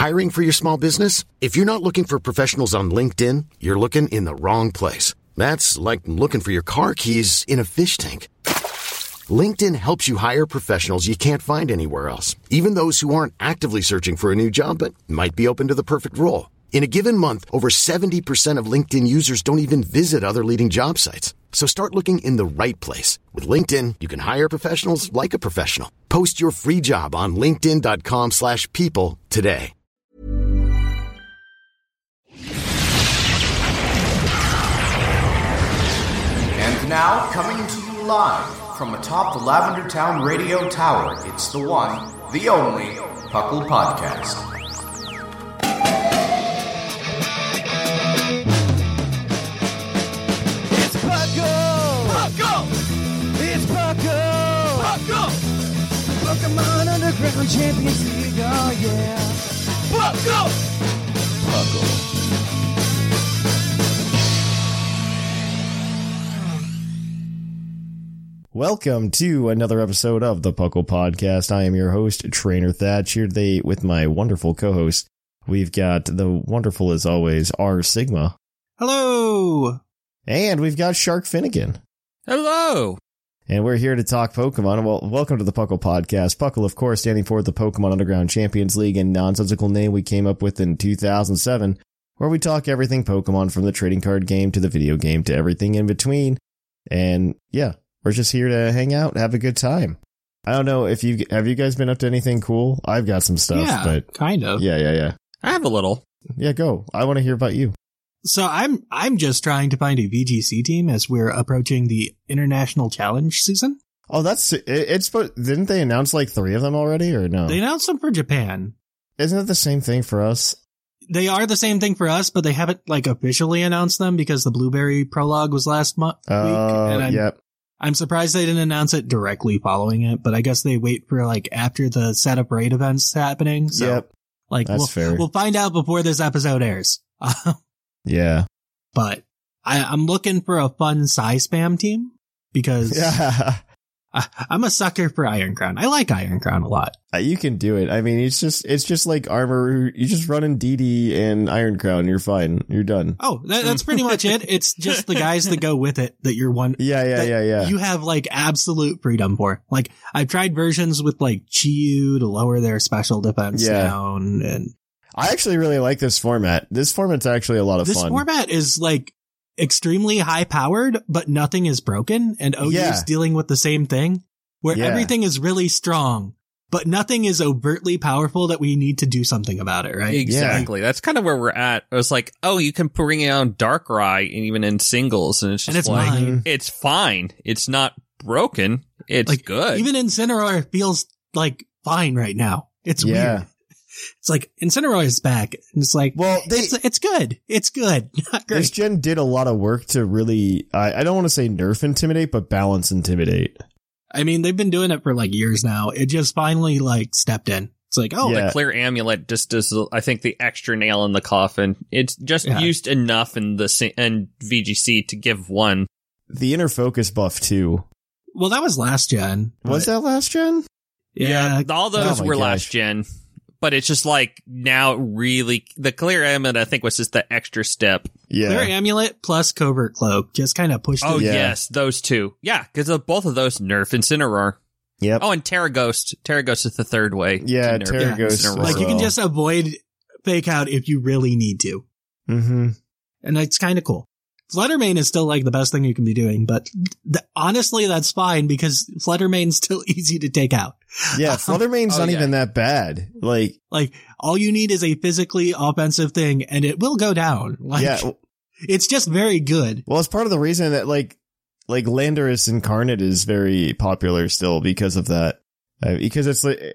Hiring for your small business? If you're not looking for professionals on LinkedIn, you're looking in the wrong place. That's like looking for your car keys in a fish tank. LinkedIn helps you hire professionals you can't find anywhere else, even those who aren't actively searching for a new job but might be open to the perfect role. In a given month, over 70% of LinkedIn users don't even visit other leading job sites. So start looking in the right place. With LinkedIn, you can hire professionals like a professional. Post your free job on linkedin.com/people today. And now, coming to you live from atop the Lavender Town Radio Tower, it's the one, the only, Puckle Podcast. It's Puckle! Puckle! It's Puckle! Puckle! Pokemon Underground Champions League, oh yeah! Puckle! Puckle. Welcome to another episode of the Puckle Podcast. I am your host, Trainer Thatch, here today with my wonderful co-host. We've got the wonderful, as always, R Sigma. Hello! And we've got Shark Finnegan. Hello! And we're here to talk Pokemon. Well, welcome to the Puckle Podcast. Puckle, of course, standing for the Pokemon Underground Champions League, a nonsensical name we came up with in 2007, where we talk everything Pokemon from the trading card game to the video game to everything in between. And yeah, we're just here to hang out and have a good time. I don't know if you guys been up to anything cool? I've got some stuff, yeah, but kind of. Yeah. I have a little. Yeah, go. I want to hear about you. So I'm just trying to find a VGC team as we're approaching the International Challenge season. Oh, it's didn't they announce like 3 of them already or no? They announced them for Japan. Isn't it the same thing for us? They are the same thing for us, but they haven't like officially announced them because the Blueberry prologue was last week. And yep. I'm surprised they didn't announce it directly following it, but I guess they wait for like after the setup raid events happening. So yep. like That's fair. We'll find out before this episode airs. Yeah. But I'm looking for a fun Psy Spam team because I'm a sucker for Iron Crown. I like Iron Crown a lot. You can do it. I mean, it's just like armor. You just run in DD and Iron Crown. You're fine. You're done. Oh, that's pretty much it. It's just the guys that go with it that you're one. Yeah. You have like absolute freedom for. Like I've tried versions with like Chi-Yu to lower their special defense down, and I actually really like this format. This format's actually a lot of fun. This format is like extremely high powered, but nothing is broken, and OU's dealing with the same thing where everything is really strong, but nothing is overtly powerful that we need to do something about it, right? Exactly. That's kind of where we're at. It was like, oh, you can bring out Darkrai even in singles, and it's just it's fine. It's not broken. It's like, good. Even Incineroar feels like fine right now. It's weird. It's like Incineroar is back. And it's like, well, it's good. It's good. Not great. This gen did a lot of work to really, I don't want to say nerf Intimidate, but balance Intimidate. I mean, they've been doing it for like years now. It just finally like stepped in. It's like, the Clear Amulet just does, I think, the extra nail in the coffin. It's just used enough in VGC to give one. The Inner Focus buff too. Well, that was last gen. Was that last gen? Yeah, all those were last gen. But it's just like now really the Clear Amulet, I think, was just the extra step. Yeah. Clear Amulet plus Covert Cloak just kind of pushed it. Oh, yes, those two. Yeah, because both of those nerf Incineroar. Yep. Oh, and Terraghost. Terraghost is the third way. Yeah, Terraghost. Like you can just avoid Fake Out if you really need to. Mm-hmm. And it's kind of cool. Fluttermane is still like the best thing you can be doing, but honestly, that's fine because Fluttermane's still easy to take out. Yeah, Fluttermane's not even that bad. Like all you need is a physically offensive thing and it will go down. It's just very good. Well, it's part of the reason that like Landorus Incarnate is very popular still because of that. Because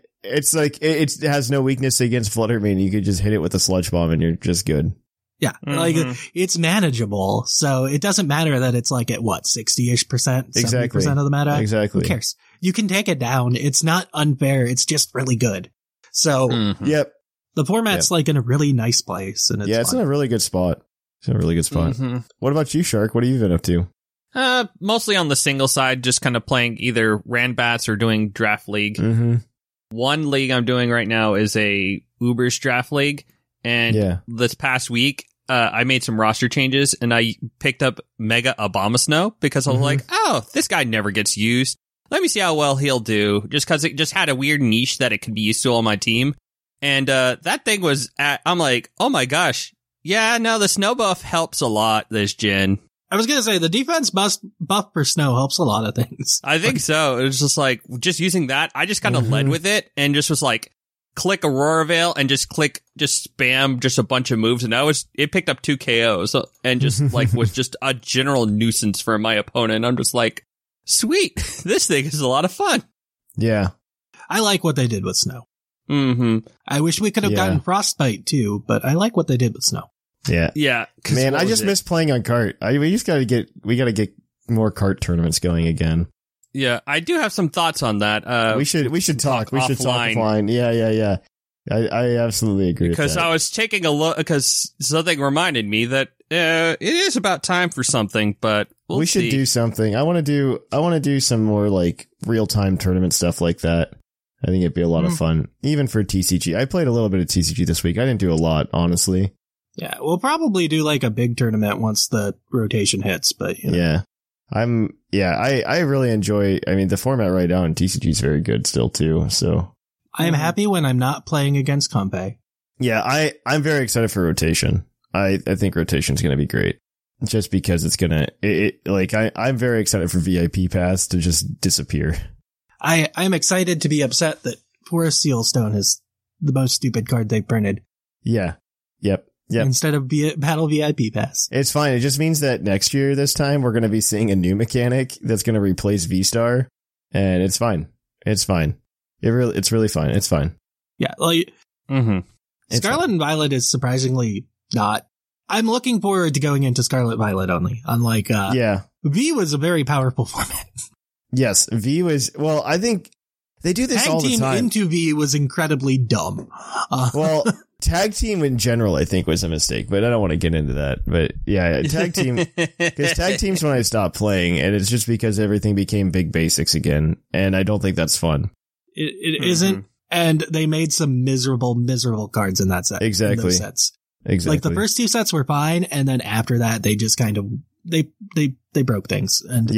it has no weakness against Fluttermane. You could just hit it with a Sludge Bomb and you're just good. Yeah, like it's manageable, so it doesn't matter that it's like at what 60-ish%, 70% of the meta. Exactly. Who cares? You can take it down. It's not unfair. It's just really good. So, the format's like in a really nice place, and it's in a really good spot. It's in a really good spot. Mm-hmm. What about you, Shark? What have you been up to? Mostly on the single side, just kind of playing either Ranbats or doing Draft League. Mm-hmm. one league I'm doing right now is a Uber's draft league. And this past week, I made some roster changes and I picked up Mega Abomasnow because I was like, oh, this guy never gets used. Let me see how well he'll do, just because it just had a weird niche that it could be used to on my team. And that thing was I'm like, oh my gosh. Yeah, no, the snow buff helps a lot this gen. I was going to say, the defense buff for snow helps a lot of things. I think so. It was just like, just using that, I just kind of led with it and just was like, click Aurora Veil and just spam just a bunch of moves. And it picked up 2 KOs and just like was just a general nuisance for my opponent. I'm just like, sweet, this thing is a lot of fun. Yeah. I like what they did with snow. Mm-hmm. I wish we could have gotten Frostbite too, but I like what they did with snow. Yeah. Yeah. Man, I just miss playing on cart. We just gotta get more cart tournaments going again. Yeah, I do have some thoughts on that. We should talk. We should talk offline. Yeah. I absolutely agree. Because with that. I was taking a look, because something reminded me that it is about time for something, but we should do something. I want to do some more like real time tournament stuff like that. I think it'd be a lot of fun, even for TCG. I played a little bit of TCG this week. I didn't do a lot, honestly. Yeah, we'll probably do like a big tournament once the rotation hits, but you know. I really enjoy, I mean, the format right now in TCG is very good still too, so. I am happy when I'm not playing against Compe. Yeah, I'm very excited for rotation. I think rotation's going to be great. Just because it's going to, I'm very excited for VIP Pass to just disappear. I'm excited to be upset that Forest Sealstone is the most stupid card they've printed. Yeah. Yep. Instead of Battle VIP Pass. It's fine. It just means that next year, this time, we're going to be seeing a new mechanic that's going to replace V-Star. And it's fine. It's fine. It's really fine. It's fine. Yeah. Like, Scarlet and Violet is surprisingly not. I'm looking forward to going into Scarlet Violet only. Unlike, V was a very powerful format. Yes. V was, well, I think they do this all the time. Tag team into V was incredibly dumb. Well, tag team in general, I think, was a mistake, but I don't want to get into that. But yeah, tag team, because tag team's when I stopped playing, and it's just because everything became big basics again, and I don't think that's fun. It isn't, and they made some miserable cards in that set. Exactly. In those sets. Exactly. Like the first 2 sets were fine, and then after that, they just kind of, they broke things, and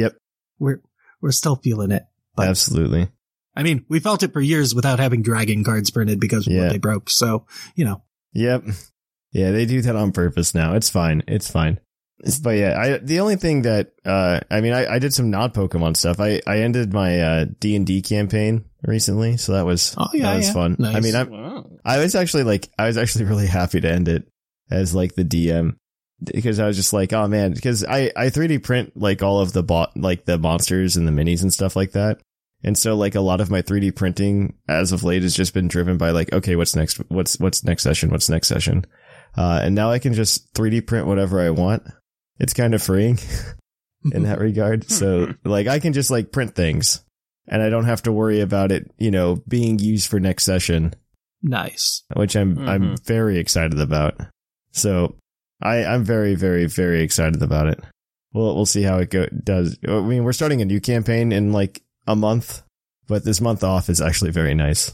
we're still feeling it. But, absolutely. I mean, we felt it for years without having dragon cards printed because of what they broke. So, you know. Yep. Yeah, they do that on purpose now. It's fine. It's fine. But yeah, the only thing that, I did some non-Pokemon stuff. I ended my, D&D campaign recently. So that was fun. Nice. I mean, I was actually really happy to end it as like the DM because I was just like, oh man, because I 3D print like all of the the monsters and the minis and stuff like that. And so like a lot of my 3D printing as of late has just been driven by like, okay, what's next? What's next session? What's next session? And now I can just 3D print whatever I want. It's kind of freeing in that regard. So like I can just like print things and I don't have to worry about it, being used for next session. Nice. Which I'm very excited about. So I'm very, very, very excited about it. We'll see how it does. I mean, we're starting a new campaign in like a month, but this month off is actually very nice.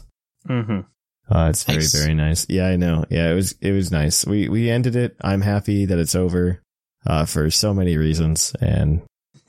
It's very, very nice. Yeah, I know. Yeah, it was nice. We ended it. I'm happy that it's over, for so many reasons. And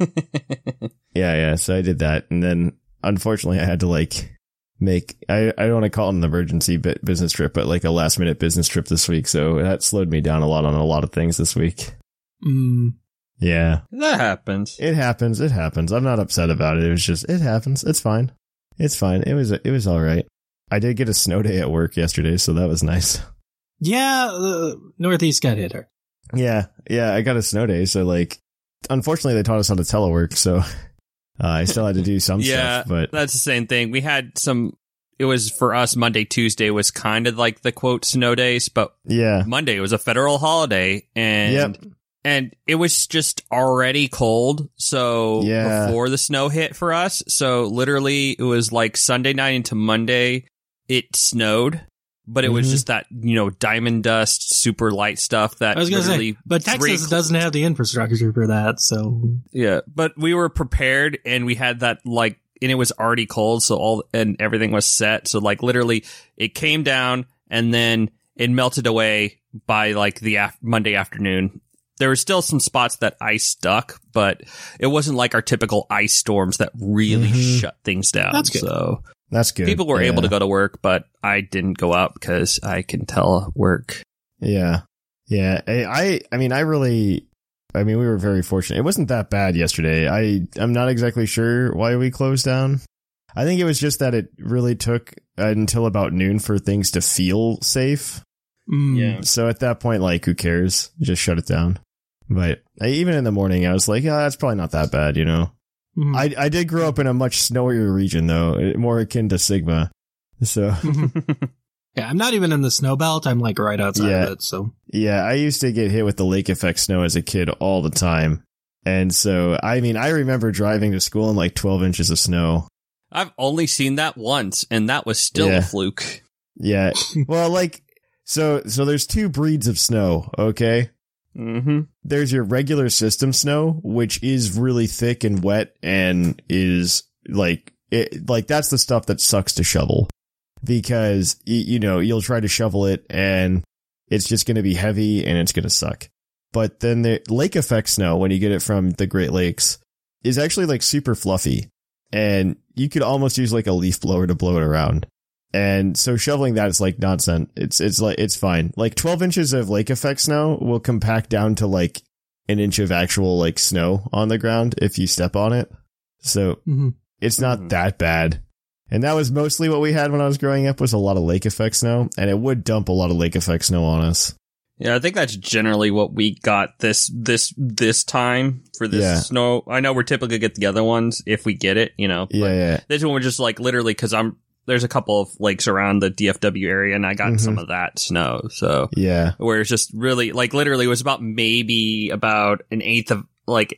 so I did that. And then unfortunately I had to like I don't want to call it an emergency business trip, but like a last minute business trip this week. So that slowed me down a lot on a lot of things this week. Yeah. That happens. It happens. I'm not upset about it. It was just, it happens. It's fine. It's fine. It was all right. I did get a snow day at work yesterday, so that was nice. Yeah, Northeast got hit her. Yeah, I got a snow day, so like, unfortunately they taught us how to telework, so I still had to do some stuff. But that's the same thing. We had it was for us, Monday, Tuesday was kind of like the quote snow days, but Monday was a federal holiday, and it was just already cold, so before the snow hit for us, so literally it was like Sunday night into Monday, it snowed, but it was just that, diamond dust, super light stuff that I was going to say, but Texas doesn't have the infrastructure for that, so. Yeah, but we were prepared, and we had that, like, and it was already cold, so everything was set. So like literally it came down and then it melted away by like the Monday afternoon. There were still some spots that ice stuck, but it wasn't like our typical ice storms that really shut things down. That's good. So that's good. People were able to go to work, but I didn't go out because I can telework. Yeah. Yeah. We were very fortunate. It wasn't that bad yesterday. I'm not exactly sure why we closed down. I think it was just that it really took until about noon for things to feel safe. Yeah. So at that point, like, who cares? Just shut it down. But even in the morning, I was like, that's probably not that bad, you know? I did grow up in a much snowier region, though, more akin to Sigma. So. Yeah, I'm not even in the snow belt. I'm like right outside of it. So yeah, I used to get hit with the lake effect snow as a kid all the time. And so, I mean, I remember driving to school in like 12 inches of snow. I've only seen that once, and that was still a fluke. Yeah. Well, like, so there's two breeds of snow, okay? Mm-hmm. There's your regular system snow, which is really thick and wet and is like that's the stuff that sucks to shovel because, you know, you'll try to shovel it and it's just going to be heavy and it's going to suck. But then the lake effect snow, when you get it from the Great Lakes, is actually like super fluffy and you could almost use like a leaf blower to blow it around. And so shoveling that is like nonsense. It's fine. Like 12 inches of lake effect snow will compact down to like an inch of actual like snow on the ground if you step on it. So it's not that bad. And that was mostly what we had when I was growing up was a lot of lake effect snow, and it would dump a lot of lake effect snow on us. Yeah, I think that's generally what we got this time for this snow. I know we're typically get the other ones if we get it, you know. Yeah. This one was just like literally because there's a couple of lakes around the DFW area, and I got some of that snow. So yeah, where it's just really like literally it was about maybe about an eighth of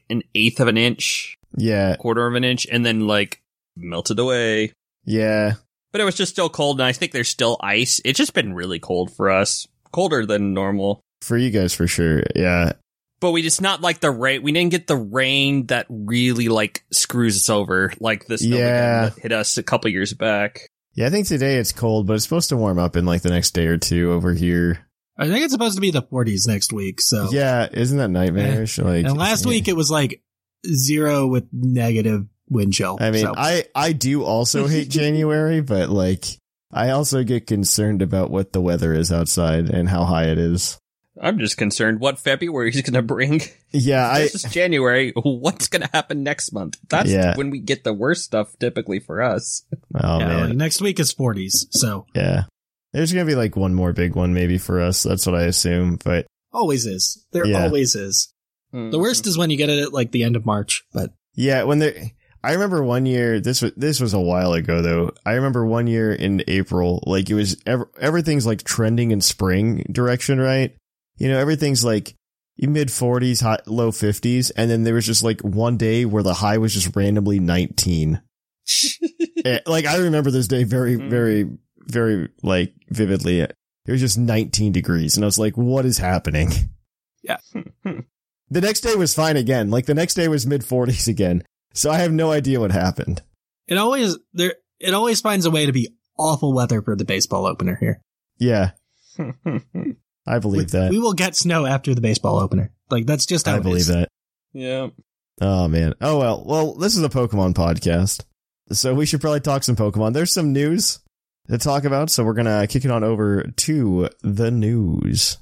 an inch, quarter of an inch, and then like melted away. Yeah, but it was just still cold, and I think there's still ice. It's just been really cold for us, colder than normal for you guys for sure. Yeah. But we just not like the rain. We didn't get the rain that really like screws us over, like the snow that hit us a couple years back. Yeah, I think today it's cold, but it's supposed to warm up in like the next day or two over here. I think it's supposed to be the 40s next week. So yeah, isn't that nightmarish? Like, and last week it was like 0 with negative wind chill. I mean, so. I do also hate January, but like I also get concerned about what the weather is outside and how high it is. I'm just concerned what February is going to bring. Yeah, this is January. What's going to happen next month? That's when we get the worst stuff typically for us. Oh, man. Like next week is 40s, so. Yeah. There's going to be like one more big one maybe for us. That's what I assume, but. Always is. There always is. The worst is when you get it at like the end of March, but. Yeah, I remember one year, this was a while ago though. I remember one year in April, like it was, everything's like trending in spring direction, right? You know, everything's like mid 40s, low 50s. And then there was just like one day where the high was just randomly 19. Like I remember this day very, very, very like vividly. It was just 19 degrees. And I was like, what is happening? Yeah. The next day was fine again. Like the next day was mid 40s again. So I have no idea what happened. It always finds a way to be awful weather for the baseball opener here. Yeah. I believe that. We will get snow after the baseball opener. Like, that's just how I believe that. Yeah. Oh, man. Oh, well. Well, this is a Pokemon podcast, so we should probably talk some Pokemon. There's some news to talk about, so we're going to kick it on over to the news.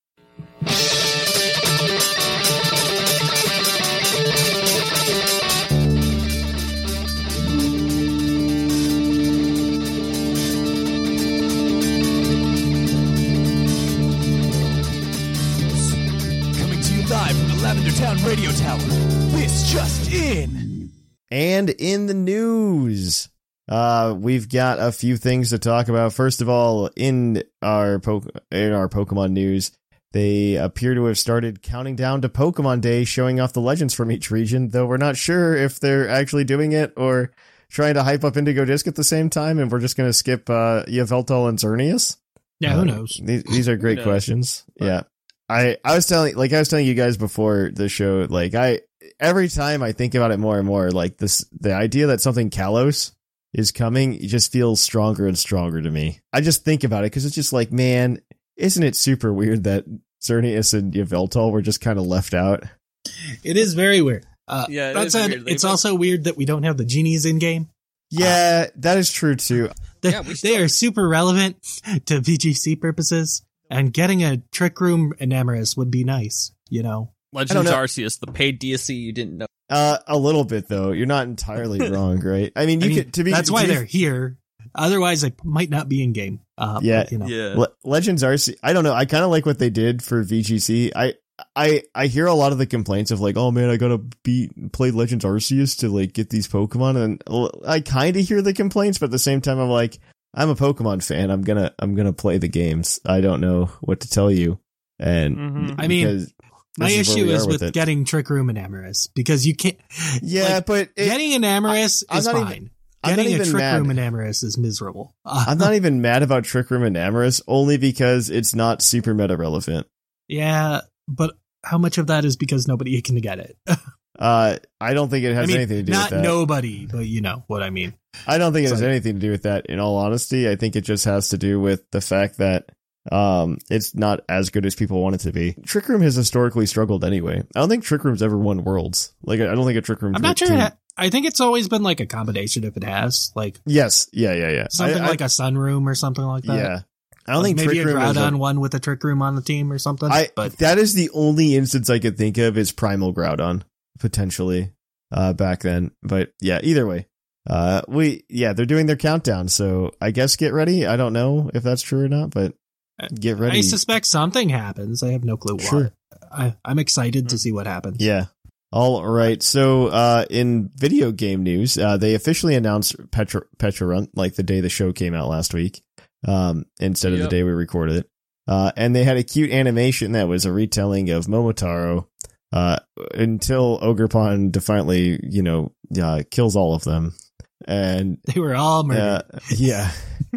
Live from the Lavender Town Radio Tower. This just in. And in the news, we've got a few things to talk about. First of all, in our Pokemon news, they appear to have started counting down to Pokemon Day, showing off the legends from each region, though we're not sure if they're actually doing it or trying to hype up Indigo Disc at the same time, and we're just going to skip Yveltal and Xerneas. Yeah, who knows? These are great questions. Yeah. I was telling you guys before the show, like every time I think about it more and more, like the idea that something Kalos is coming, it just feels stronger and stronger to me. I just think about it because it's just like, man, isn't it super weird that Xerneas and Yveltal were just kind of left out? It is very weird. That said, it's also weird that we don't have the genies in game. Yeah, that is true too. They are super relevant to VGC purposes, and getting a Trick Room Enamorus would be nice, you know. Legends Arceus, the paid DLC you didn't know. A little bit though. You're not entirely wrong, right? I mean, that's why they're here. Otherwise, they might not be in game. But, you know. Legends Arceus. I don't know. I kind of like what they did for VGC. I hear a lot of the complaints of like, oh man, I gotta play Legends Arceus to like get these Pokemon, and I kind of hear the complaints, but at the same time, I'm like, I'm a Pokemon fan. I'm gonna play the games. I don't know what to tell you, and I mean. My issue is with getting Trick Room Enamorus, because you can't. Yeah, but getting Enamorus is fine. Getting a Trick Room Enamorus is miserable. I'm not even mad about Trick Room Enamorus, only because it's not super meta relevant. Yeah, but how much of that is because nobody can get it? I don't think it has anything to do with that. Not nobody, but you know what I mean. I don't think it has anything to do with that, in all honesty. I think it just has to do with the fact that it's not as good as people want it to be. Trick Room has historically struggled anyway. I don't think Trick Room's ever won Worlds. Like, I don't think a Trick Room. I'm not sure. I think it's always been like a combination if it has. Like, yes. Yeah. Something like a Sun Room or something like that. Yeah. I don't think maybe Trick Room a Groudon one with a Trick Room on the team or something. But that is the only instance I could think of is Primal Groudon, potentially, back then. But yeah, either way. They're doing their countdown, so I guess get ready. I don't know if that's true or not, but get ready. I suspect something happens. I have no clue why. Sure. I'm excited to see what happens. Yeah. All right. So, in video game news, they officially announced Pecharunt, like the day the show came out last week, instead of the day we recorded it. And they had a cute animation that was a retelling of Momotaro, until Ogerpon defiantly, kills all of them. And they were all murdered. Yeah.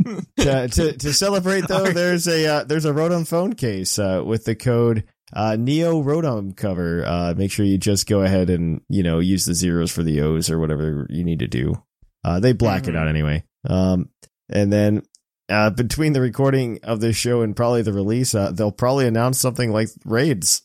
To celebrate though, there's a Rotom phone case, with the code, Neo Rotom cover. Make sure you just go ahead and, use the zeros for the O's or whatever you need to do. They black it out anyway. And then, between the recording of this show and probably the release, they'll probably announce something like raids,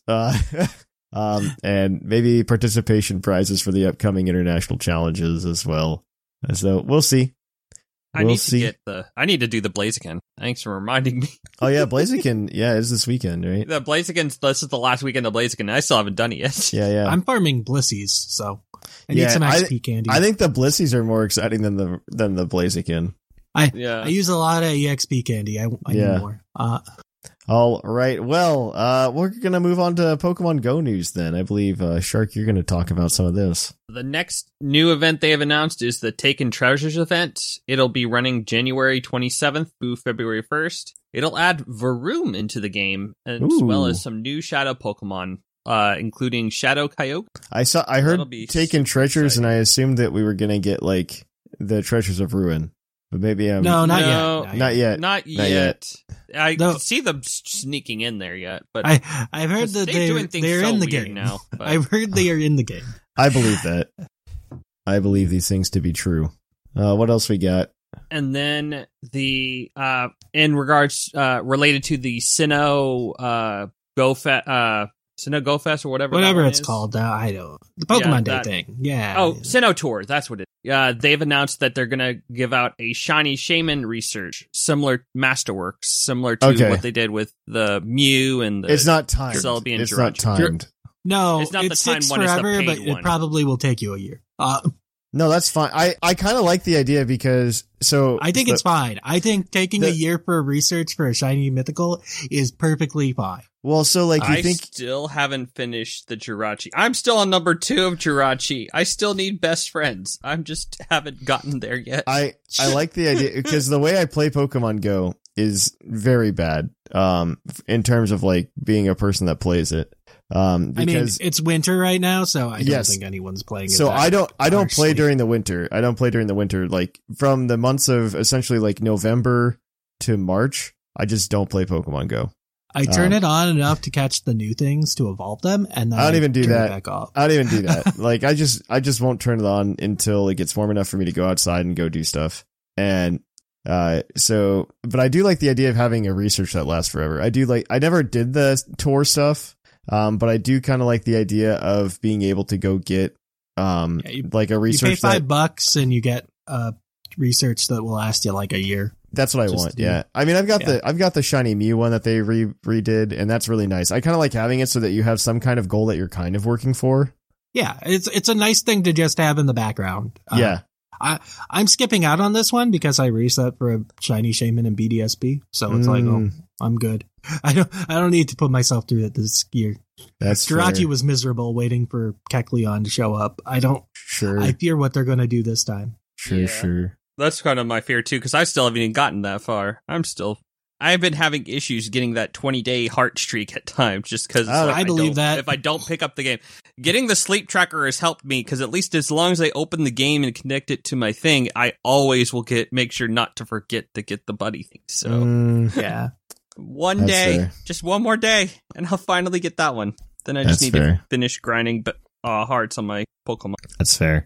and maybe participation prizes for the upcoming international challenges as well. So we'll see. I need to do the Blaziken. Thanks for reminding me. Oh yeah, Blaziken. Yeah, it's this weekend, right? The Blaziken. This is the last weekend of Blaziken. I still haven't done it yet. Yeah. I'm farming Blissies, so I need some XP candy. I think the Blissies are more exciting than the Blaziken. I use a lot of EXP candy. I need more. All right. Well, we're going to move on to Pokemon Go news then. I believe, Shark, you're going to talk about some of this. The next new event they have announced is the Taken Treasures event. It'll be running January 27th through February 1st. It'll add Varoom into the game, as well as some new Shadow Pokemon, including Shadow Kyogre. I heard Taken Treasures, and I assumed that we were going to get, like, the Treasures of Ruin. But maybe I'm... Not yet. Not yet. I see them sneaking in there yet, but I've heard that they're in the game now. But. I've heard they are in the game. I believe that. I believe these things to be true. What else we got? And then the in regards related to the Sinnoh Go Fest or whatever it's called. I don't. The Pokemon Day thing. Yeah. Oh, Sinnoh Tour. That's what it is. They've announced that they're going to give out a shiny Shaman research, Masterworks, similar to what they did with the Mew and the It's not timed. Celebi and it's Jirachi. Not timed. No, it's not the timed one, forever, it's the but paid one. It probably will take you a year. No, that's fine. I kind of like the idea because I think it's fine. I think taking a year for research for a shiny mythical is perfectly fine. Well, so like I still haven't finished the Jirachi. I'm still on number 2 of Jirachi. I still need best friends. I'm just haven't gotten there yet. I like the idea because the way I play Pokemon Go is very bad. In terms of like being a person that plays it. Because it's winter right now, so I don't think anyone's playing it. So I don't play during the winter. I don't play during the winter. Like from the months of essentially like November to March, I just don't play Pokemon Go. I turn it on enough to catch the new things to evolve them, and then I don't even do that. Back off. I don't even do that. Like I just won't turn it on until it gets warm enough for me to go outside and go do stuff. And but I do like the idea of having a research that lasts forever. I never did the tour stuff, but I do kind of like the idea of being able to go get like a research. You pay $5 and you get research that will last you like a year. That's what I want. Yeah. I mean, I've got the Shiny Mew one that they redid, and that's really nice. I kind of like having it so that you have some kind of goal that you're kind of working for. Yeah. It's a nice thing to just have in the background. Yeah. I'm skipping out on this one because I reset for a Shiny Shaman and BDSP. So it's like, oh, I'm good. I don't need to put myself through it this year. That's Jirachi was miserable waiting for Kecleon to show up. I fear what they're going to do this time. Sure. That's kind of my fear too, because I still haven't even gotten that far. I've been having issues getting that 20-day heart streak at times, just because I believe that if I don't pick up the game, getting the sleep tracker has helped me, because at least as long as I open the game and connect it to my thing, I always will make sure not to forget to get the buddy thing. So yeah, one day, just one more day, and I'll finally get that one. Then I just need to finish grinding hearts on my Pokemon. That's fair.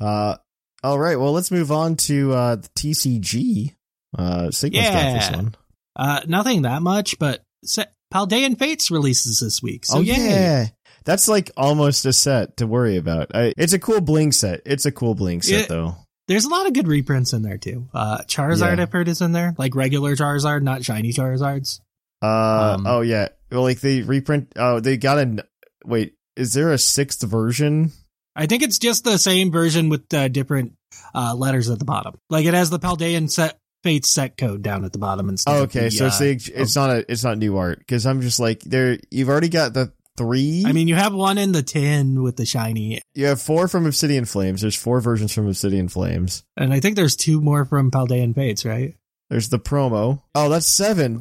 All right, well, let's move on to the TCG. Sigma's got this one. Nothing that much, but Paldean Fates releases this week. So yeah. That's like almost a set to worry about. It's a cool bling set. Though. There's a lot of good reprints in there, too. Charizard, I've heard, is in there. Like regular Charizard, not shiny Charizards. Oh, yeah. Well, like they reprint... Oh, they got Wait, is there a 6th version? I think it's just the same version with different letters at the bottom. Like it has the Paldean Fates set code down at the bottom instead. Oh, okay, so it's not new art, because I'm just like you've already got the 3. I mean, you have one in the tin with the shiny. You have 4 from Obsidian Flames. There's 4 versions from Obsidian Flames, and I think there's 2 more from Paldean Fates, right? There's the promo. Oh, that's 7.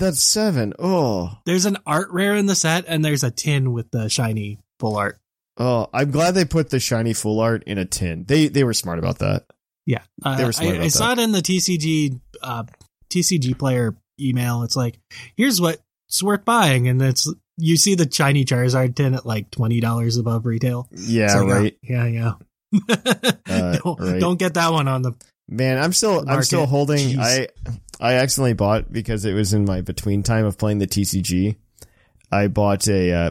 Oh, there's an art rare in the set, and there's a tin with the shiny full art. Oh, I'm glad they put the shiny full art in a tin. They were smart about that. Yeah. They were smart about that. I saw it in the TCG player email. It's like, here's what's worth buying. And you see the shiny Charizard tin at like $20 above retail. Yeah, like, right. Yeah. Don't get that one on the Man, I'm still holding. Jeez. I accidentally bought, because it was in my between time of playing the TCG. I bought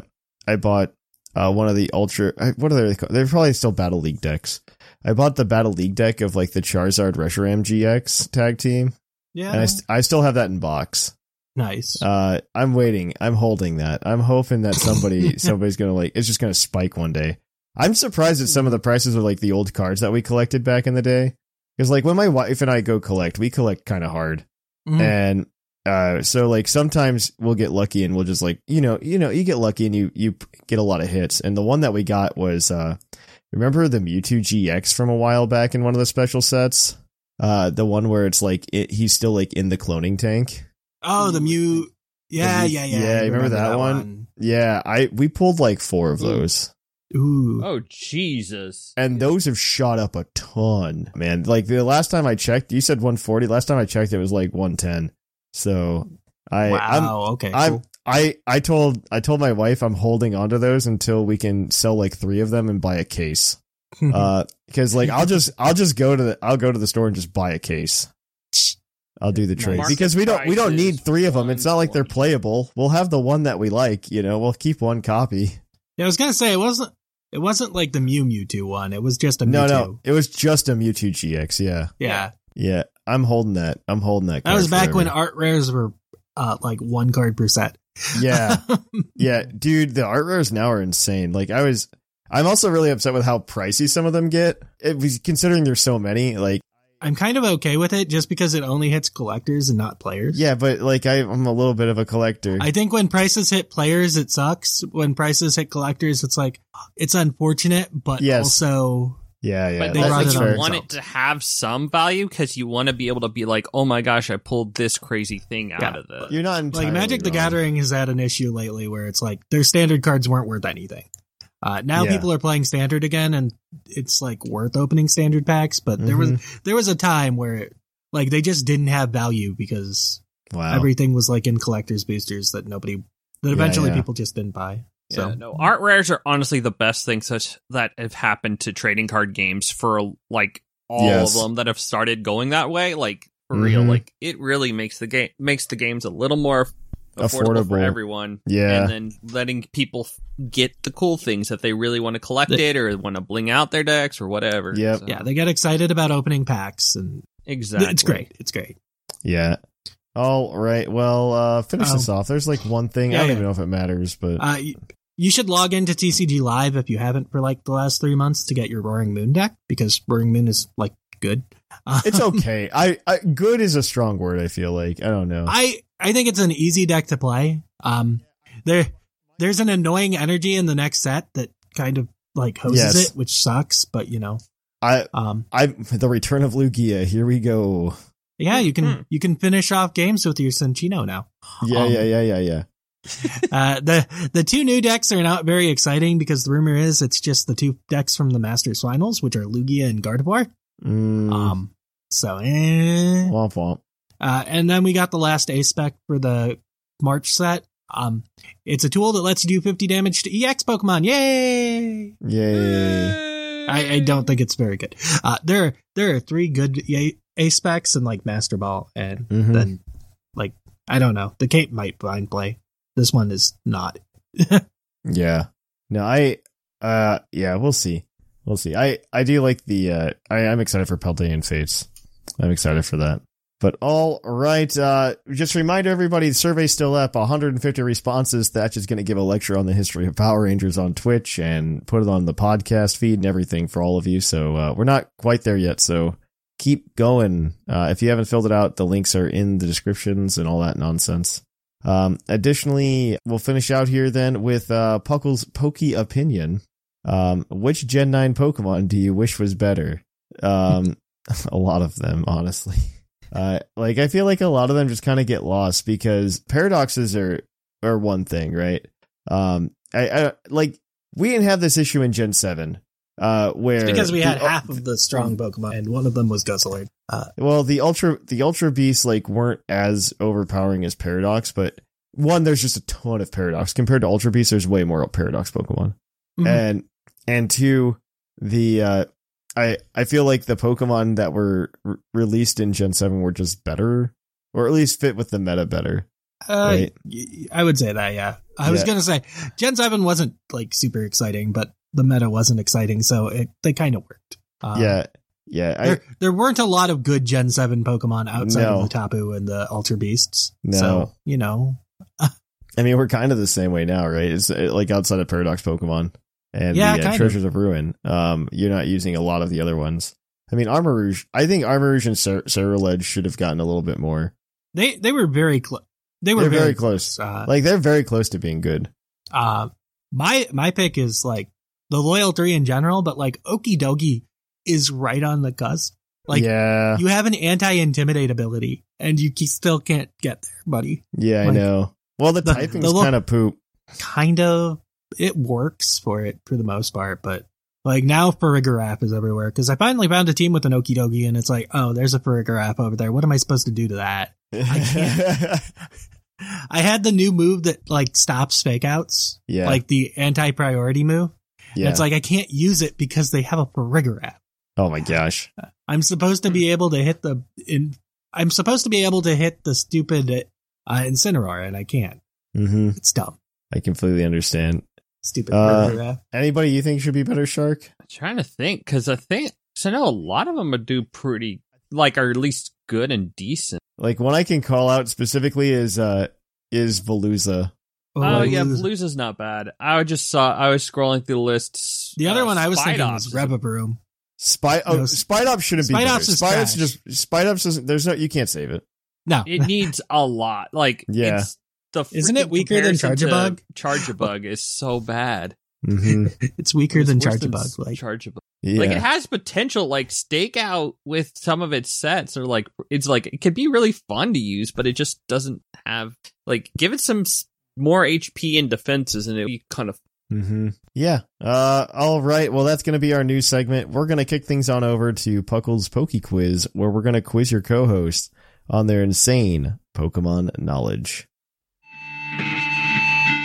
one of the Ultra... What are they called? They're probably still Battle League decks. I bought the Battle League deck of like the Charizard Reshiram GX tag team. Yeah. And I still have that in box. Nice. I'm waiting. I'm holding that. I'm hoping that somebody's going to it's just going to spike one day. I'm surprised at some of the prices of like the old cards that we collected back in the day. Because like when my wife and I go collect, we collect kind of hard. Mm-hmm. And so like sometimes we'll get lucky and we'll just like, you get lucky and you get a lot of hits. And the one that we got was, remember the Mewtwo GX from a while back in one of the special sets? The one where it's like, he's still like in the cloning tank. Oh, the Mew. Yeah. Yeah. Remember that one? Yeah. We pulled like 4 of those. Ooh. Oh, Jesus. And those have shot up a ton, man. Like the last time I checked, you said 140. Last time I checked, it was like 110. So cool. I told my wife I'm holding onto those until we can sell like 3 of them and buy a case. Because like I'll go to the store and just buy a case. I'll do the trade because we don't need 3 of them. It's not like they're playable. We'll have the one that we like. We'll keep one copy. Yeah, I was gonna say it wasn't like the Mewtwo one. It was just a Mewtwo. No, it was just a Mewtwo GX. Yeah. I'm holding that. That was back when art rares were like 1 card per set. Yeah. Yeah, dude, the art rares now are insane. Like I'm also really upset with how pricey some of them get. Considering there's so many, like I'm kind of okay with it just because it only hits collectors and not players. Yeah, but like I'm a little bit of a collector. I think when prices hit players, it sucks. When prices hit collectors, it's like, it's unfortunate, but also... Yeah. But you want it to have some value because you want to be able to be like, oh my gosh, I pulled this crazy thing out of it. You're not entirely like Magic the Gathering has had an issue lately where it's like their standard cards weren't worth anything. Now people are playing standard again, and it's like worth opening standard packs. But there was a time where they just didn't have value because everything was like in collector's boosters that nobody that eventually people just didn't buy. So no, art rares are honestly the best thing that have happened to trading card games for like all of them that have started going that way. Like for real, like it really makes the games a little more affordable for everyone. Yeah, and then letting people get the cool things that they really want to collect it or want to bling out their decks or whatever. Yep. So. Yeah, they get excited about opening packs and exactly, it's great. Yeah. All right. Well, finish this off. There's like one thing. I don't even know if it matters, but you should log into TCG Live if you haven't for like the last 3 months to get your Roaring Moon deck, because Roaring Moon is like good. It's okay. I good is a strong word. I feel like I don't know. I think it's an easy deck to play. There's an annoying energy in the next set that kind of like hoses it, which sucks. But you know, the return of Lugia. Here we go. Yeah, you can finish off games with your Cinccino now. Yeah. The 2 new decks are not very exciting because the rumor is it's just the 2 decks from the Masters Finals, which are Lugia and Gardevoir. So womp womp. And then we got the last A-Spec for the March set. It's a tool that lets you do 50 damage to EX Pokemon. Yay! I don't think it's very good. There are 3 good A-Specs and like Master Ball, and then like I don't know, the Cape might find play. This one is not. Yeah. No, we'll see. I do like the I'm excited for Paldean Fates. I'm excited for that. But all right, just remind everybody, the survey's still up. 150 responses. That's just going to give a lecture on the history of Power Rangers on Twitch and put it on the podcast feed and everything for all of you. So we're not quite there yet, so keep going. If you haven't filled it out, the links are in the descriptions and all that nonsense. Additionally, we'll finish out here then with Puckle's Pokey Opinion. Which Gen 9 Pokemon do you wish was better? A lot of them, honestly. Like I feel like a lot of them just kind of get lost because paradoxes are one thing, right? I like we didn't have this issue in Gen 7. Where it's because we had half of the strong Pokemon and one of them was Guzzlord. Well, the Ultra Beasts like weren't as overpowering as Paradox, but one, there's just a ton of Paradox compared to Ultra Beasts. There's way more Paradox Pokemon, and two, the I feel like the Pokemon that were released in Gen 7 were just better, or at least fit with the meta better. Right? I would say that, yeah. I was gonna say Gen 7 wasn't like super exciting, but the meta wasn't exciting, so they kind of worked. There weren't a lot of good Gen 7 Pokemon outside of the Tapu and the Ultra Beasts. No. So, you know. I mean, we're kind of the same way now, right? It's like outside of Paradox Pokemon and the Treasures of Ruin. You're not using a lot of the other ones. I mean, Armarouge, I think Armarouge and Ceruledge should have gotten a little bit more. They were very close. They're very close. Like, they're very close to being good. My pick is like the Loyal 3 in general, but like Okidogi is right on the cusp. Like, you have an anti-intimidate ability and you still can't get there, buddy. Yeah, like, I know. Well, the typing's kind of poop. Kind of. It works for it for the most part, but like now Farigiraf is everywhere because I finally found a team with an Okidogi and it's like, oh, there's a Farigiraf over there. What am I supposed to do to that? I can't. I had the new move that like stops fake outs. Yeah. Like the anti-priority move. Yeah. And it's like I can't use it because they have a Farigiraf. Oh my gosh. I'm supposed to be able to hit the stupid Incineroar and I can't. Mm-hmm. It's dumb. I completely understand. Stupid. Anybody you think should be better, Shark? I'm trying to think because I know a lot of them would do pretty, like, are at least good and decent. Like one I can call out specifically is Veluza. Veluza's not bad. I was scrolling through the list. The other one I was thinking was Rebabroom. Spidops shouldn't be better. Spidops isn't. There's no. You can't save it. No, it needs a lot. Like isn't it weaker than Charjabug? Charjabug is so bad. Mm-hmm. It's weaker than Charjabug. Like Charjabug. Yeah. Like it has potential. Like Stakeout with some of its sets are like it could be really fun to use, but it just doesn't have like give it some more HP and defenses, and it'd be kind of. Mm-hmm. Yeah. All right. Well, that's going to be our new segment. We're going to kick things on over to Puckle's Poke Quiz, where we're going to quiz your co-hosts on their insane Pokemon knowledge.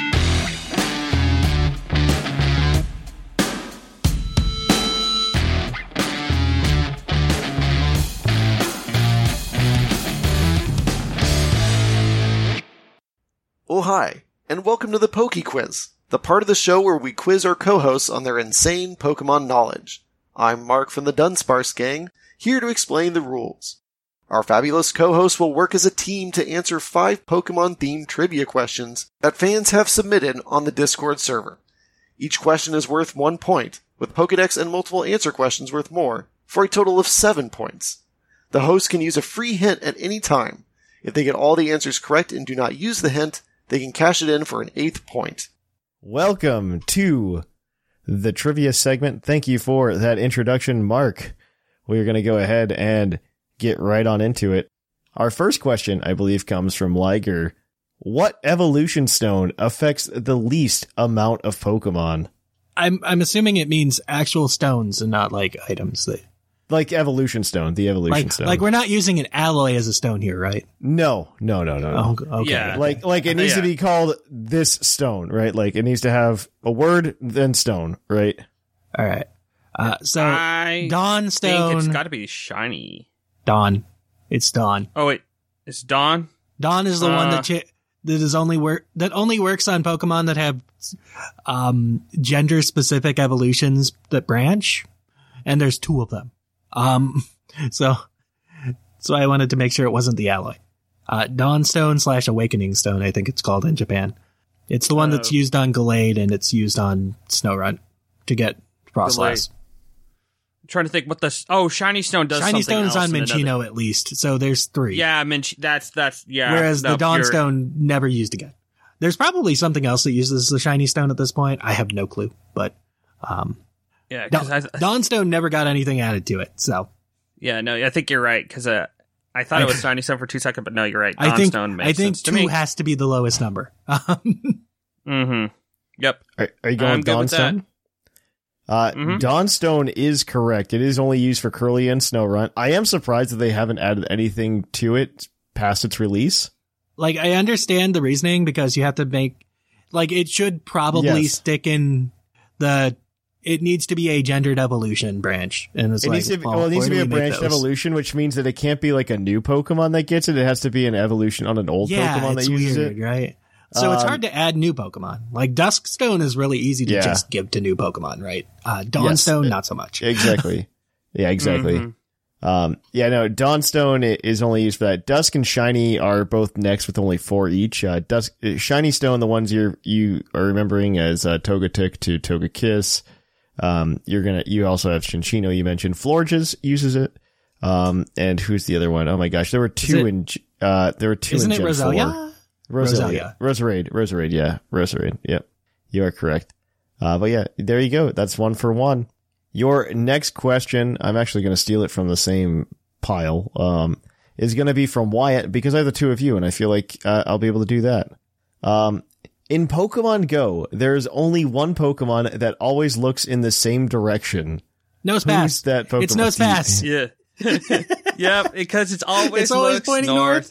and welcome to the Poke Quiz, the part of the show where we quiz our co-hosts on their insane Pokemon knowledge. I'm Mark from the Dunsparce gang, here to explain the rules. Our fabulous co-hosts will work as a team to answer 5 Pokemon-themed trivia questions that fans have submitted on the Discord server. Each question is worth 1 point, with Pokedex and multiple answer questions worth more, for a total of 7 points. The host can use a free hint at any time. If they get all the answers correct and do not use the hint, they can cash it in for an 8th point. Welcome to the trivia segment. Thank you for that introduction, Mark. We're going to go ahead and get right on into it. Our first question, I believe, comes from Liger. What evolution stone affects the least amount of Pokemon? I'm assuming it means actual stones and not like items that... Like evolution stone, the evolution stone. Like we're not using an alloy as a stone here, right? No. Oh, okay. Yeah. Like it needs to be called this stone, right? Like it needs to have a word, then stone, right? All right. So Dawn stone. Think it's got to be shiny. Dawn. It's Dawn. Oh wait, it's Dawn. Dawn is the one that only works on Pokemon that have gender specific evolutions that branch, and there's 2 of them. So I wanted to make sure it wasn't the alloy. Dawnstone / Awakening Stone, I think it's called in Japan. It's the one that's used on Gallade and it's used on Snorunt to get Frostlass. I'm trying to think what Shiny Stone does. Shiny something Stone's else on Minccino at least, so there's 3. Yeah, that's yeah. Whereas the Dawnstone never used again. There's probably something else that uses the Shiny Stone at this point. I have no clue, but yeah, Dawnstone never got anything added to it, so. Yeah, no, I think you're right, because I thought it was Shiny Stone for 2 seconds, but no, you're right. Dawnstone makes sense to me. I think 2 has to be the lowest number. Mm-hmm. Yep. Are you going Dawnstone? Dawnstone is correct. It is only used for Curly and Snorunt. I am surprised that they haven't added anything to it past its release. Like, I understand the reasoning because you have to make, like, it should probably stick in it needs to be a gendered evolution branch. And it needs to be a branched evolution, which means that it can't be like a new Pokemon that gets it. It has to be an evolution on an old Pokemon that uses it. Right. So it's hard to add new Pokemon. Like Duskstone is really easy to just give to new Pokemon, right? Dawnstone, not so much. Exactly. Yeah, exactly. Dawnstone is only used for that. Dusk and Shiny are both next with only 4 each. Shiny Stone, the ones you are remembering as Togetic to Togekiss. You also have Cinccino, you mentioned. Florges uses it. And who's the other one? Oh my gosh, there were 2 in Gen 4. Isn't it Roselia? Roserade, yeah. Roserade, yep. You are correct. But yeah, there you go. That's 1 for 1. Your next question, I'm actually going to steal it from the same pile, is going to be from Wyatt, because I have the 2 of you, and I feel like I'll be able to do that. In Pokemon Go, there's only one Pokemon that always looks in the same direction. Nosepass. Who's that Pokemon? It's Nosepass. Yeah. Yeah, because it's always pointing north.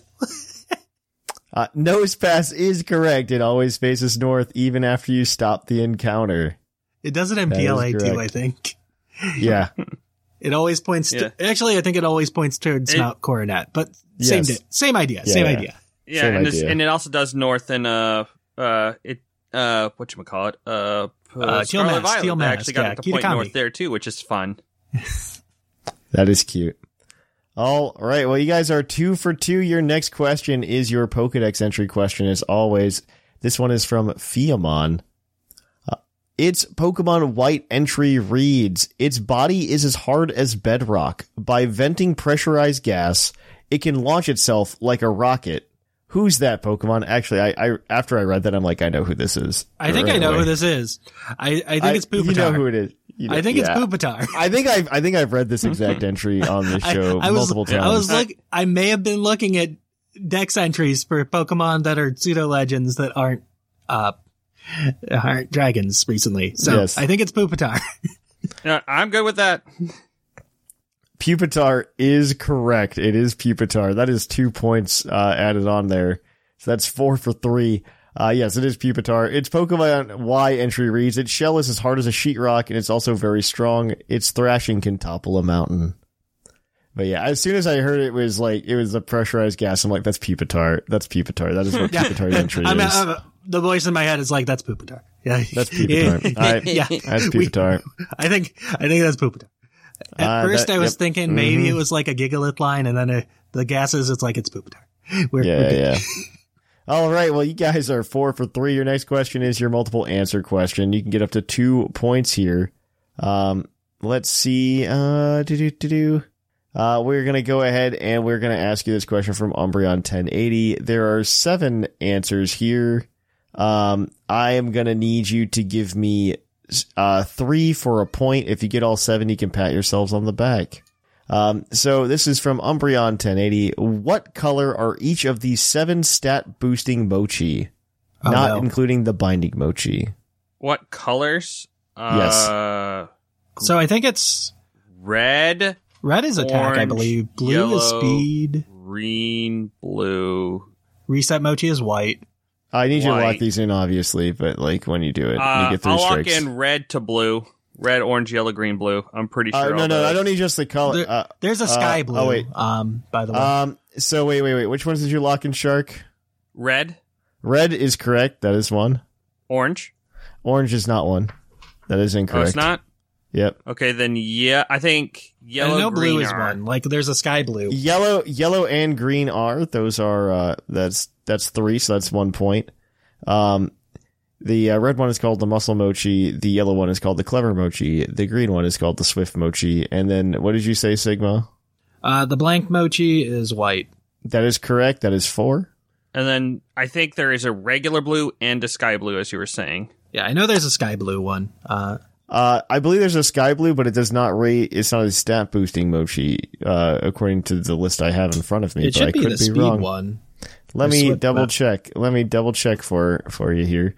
Nosepass is correct. It always faces north even after you stop the encounter. It does it in PLA too, I think. Yeah. It always points actually, I think it always points towards Mount Coronet, but same idea. Yeah, and it also does north in whatchamacallit? Scarlet Violet. They actually got to point north there too, which is fun. That is cute. All right. Well, you guys are 2 for 2. Your next question is your Pokedex entry question, as always. This one is from Fiamon. Its Pokemon White entry reads, its body is as hard as bedrock. By venting pressurized gas, it can launch itself like a rocket. Who's that Pokemon? Actually, I after I read that, I'm like, I know who this is. I think I know who this is. I think it's Pupitar. You know who it is. I think it's Pupitar. I think I've read this exact entry on this show multiple times. I may have been looking at Dex entries for Pokemon that are pseudo legends that aren't dragons recently. So yes. I think it's Pupitar. Yeah, I'm good with that. Pupitar is correct. It is Pupitar. That is 2 points added on there. So that's 4 for 3. Yes, it is Pupitar. Its Pokemon Y entry reads, its shell is as hard as a sheetrock, and it's also very strong. Its thrashing can topple a mountain. But yeah, as soon as I heard it was a pressurized gas, I'm like, that's Pupitar. That's Pupitar. That is what Pupitar's entry is. the voice in my head is like, that's Pupitar. Yeah, that's Pupitar. Yeah, that's Pupitar. I think that's Pupitar. At first, I was thinking maybe it was like a Gigalith line, and then the gases, it's like it's Pupitar. We're good. All right. Well, you guys are 4 for 3. Your next question is your multiple answer question. You can get up to 2 points here. Let's see. We're going to go ahead and we're going to ask you this question from Umbreon 1080. There are 7 answers here. I am going to need you to give me 3 for a point. If you get all 7, you can pat yourselves on the back. So this is from Umbreon 1080. What color are each of these 7 stat boosting mochi? Including the binding mochi. What colors? Yes. So I think it's red. Red is attack, orange, I believe. Blue yellow, is speed. Green, blue. Reset mochi is white. I need you to lock these in, obviously, but like when you do it, you get 3 I'll strikes. lock in red to blue. Red, orange, yellow, green, blue. I'm pretty sure. No, I don't need just the color. There's a sky blue. Oh, wait. By the way. So wait. Which ones did you lock in, Shark? Red. Red is correct. That is one. Orange. Orange is not one. That is incorrect. Oh, it's not? Yep. Okay, then I think yellow, I know green blue is are. one. Like there's a sky blue. Yellow and green are. Those are, that's 3, so that's 1 point. The red one is called the Muscle Mochi. The yellow one is called the Clever Mochi. The green one is called the Swift Mochi. And then, what did you say, Sigma? The blank mochi is white. That is correct. That is 4. And then I think there is a regular blue and a sky blue, as you were saying. Yeah, I know there's a sky blue one. I believe there's a sky blue, but it does not rate. It's not a stat boosting mochi, according to the list I have in front of me. It should be the speed wrong. one. Let me double check. Let me double check for you here.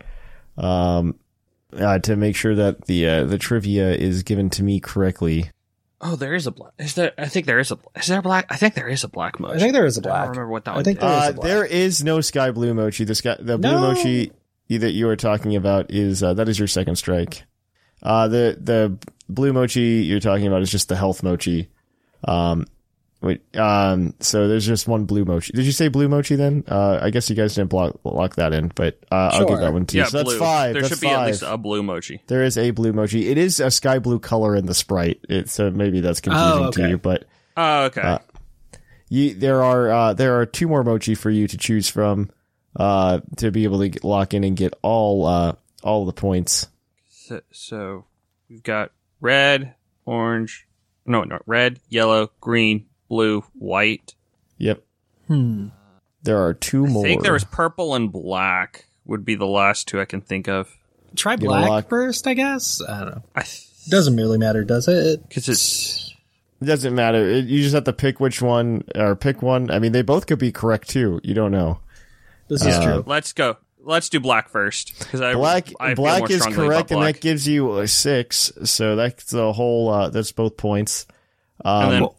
To make sure that the trivia is given to me correctly. Oh, there is a black. Is there a black? I think there is a black mochi. I think there is a black. I don't remember what that one. I think there is a black. There is no sky blue mochi. The blue mochi that you are talking about is that is your second strike. The blue mochi you're talking about is just the health mochi. So there's just one blue mochi. Did you say blue mochi then? I guess you guys didn't lock that in, but I'll give that one to you. Yeah, so that's blue. 5. There that's should be 5. at least a blue mochi. There is a blue mochi. It is a sky blue color in the sprite. So maybe that's confusing to you, but okay. There are 2 more mochi for you to choose from to be able to lock in and get all the points. So we've got red, orange, red, yellow, green, blue, white. Yep. There are 2 more. I think there was purple and black would be the last 2 I can think of. Try black first, I guess. I don't know. Doesn't really matter, does it? Because it doesn't matter. You just have to pick which one or pick one. I mean, they both could be correct too. You don't know. This is true. Let's go. Let's do black first. Because black is correct, and that gives you a 6. So that's the whole. That's both points. And then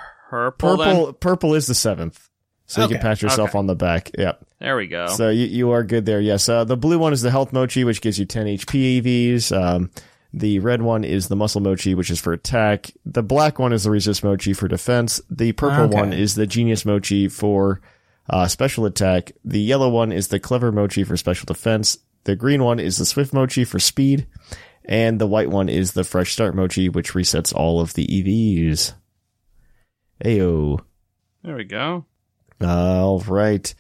purple is the 7th. So you can pat yourself on the back. Yep. There we go. So you are good there. Yes. The blue one is the health mochi, which gives you 10 HP EVs. The red one is the muscle mochi, which is for attack. The black one is the resist mochi for defense. The purple one is the genius mochi for special attack. The yellow one is the clever mochi for special defense. The green one is the swift mochi for speed. And the white one is the fresh start mochi, which resets all of the EVs. Ayo. There we go. All right.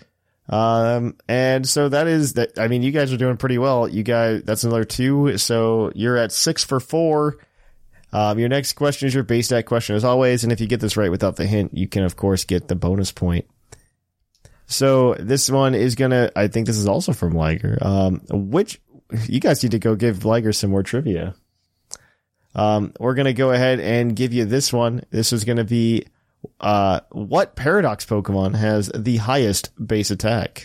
And so that is that. I mean, you guys are doing pretty well. You guys, that's another 2. So you're at 6 for 4. Your next question is your base stat question as always. And if you get this right without the hint, you can of course get the bonus point. So this one is I think this is also from Liger. You guys need to go give Liger some more trivia. We're going to go ahead and give you this one. This is going to be, what Paradox Pokemon has the highest base attack?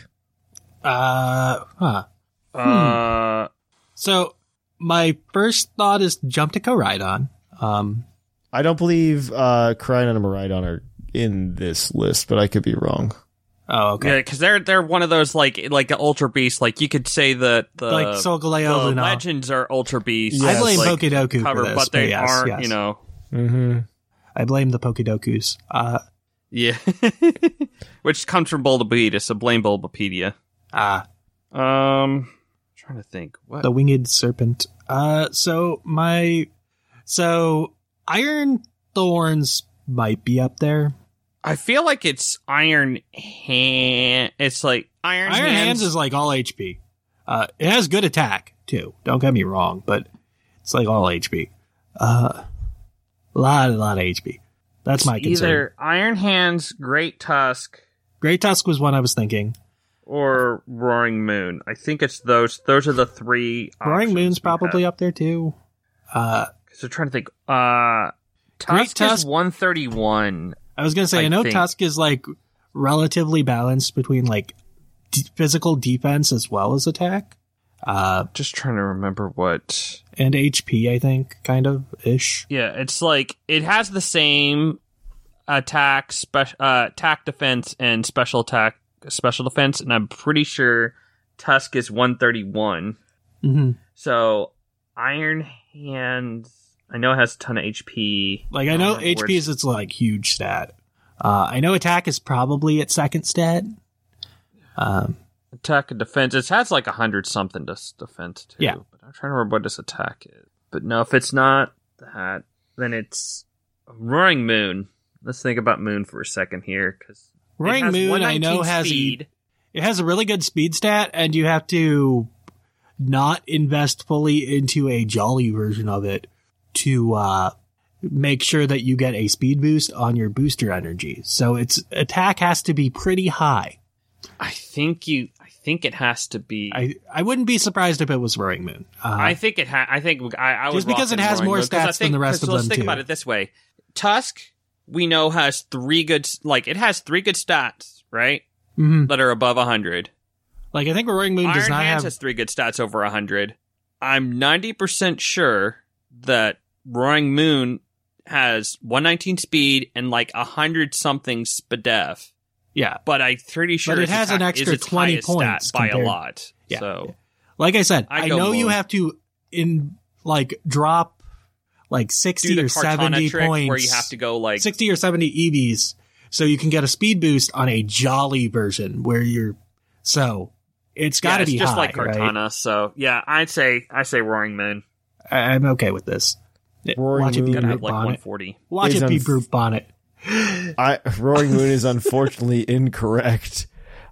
So my first thought is jump to Koraidon. I don't believe Koraidon and Miraidon are in this list, but I could be wrong. Oh, okay. Yeah, because they're one of those like the Ultra Beasts. Like you could say that the like Solgaleo, the Luna. Legends are Ultra Beasts. Yes. I blame Pokedoku cover, for this, but they yes, aren't. yes. You know. Mm-hmm. I blame the Pokedokus. Yeah, which comes from Bulbapedia, so blame Bulbapedia. trying to think. What? The winged serpent. So Iron Thorns might be up there. I feel like it's Iron Hand. It's like Iron Hands is like all HP. It has good attack too. Don't get me wrong, but it's like all HP. Lot of HP. That's my concern. Either Iron Hands, Great Tusk. Great Tusk was one I was thinking. Or Roaring Moon. I think it's those. Those are the three. Roaring Moon's probably up there too. So trying to think. Tusk is 131. I was gonna say, I know Tusk is like relatively balanced between like physical defense as well as attack. Just trying to remember what. And HP, I think, kind of ish. Yeah, it's like it has the same attack, attack defense, and special defense, and I'm pretty sure Tusk is 131. Mm-hmm. So Iron Hands, I know it has a ton of HP. Like, I know HP is its like huge stat. I know attack is probably its second stat. Attack and defense, it has like 100-something defense too. Yeah. But I'm trying to remember what this attack is. But no, if it's not that, then it's Roaring Moon. Let's think about Moon for a second here, because Roaring Moon, I know, it has a really good speed stat, and you have to not invest fully into a Jolly version of it to make sure that you get a speed boost on your booster energy. So its attack has to be pretty high. I think it has to be. I wouldn't be surprised if it was Roaring Moon. I think it I was just because it has more stats than the rest of them. Let's think about it this way: Tusk, we know, has three good stats, right? Mm-hmm. That are above 100. Like, I think Roaring Moon does not have... Iron Hands has 3 good stats over 100. I'm 90% sure that Roaring Moon has 119 speed and like 100-something SPDEF. Yeah. But I'm pretty sure it has an extra 20 points by a lot. Yeah. So, like I said, I know you have to drop like 60 or 70 points. Where you have to go like 60 or 70 EVs so you can get a speed boost on a Jolly version where you're... So it's got to be just high, like Cortana. Right? So yeah, I say Roaring Moon. I'm okay with this. Roaring Moon have like 140. Watch it be Brute Bonnet. Roaring Moon is unfortunately incorrect.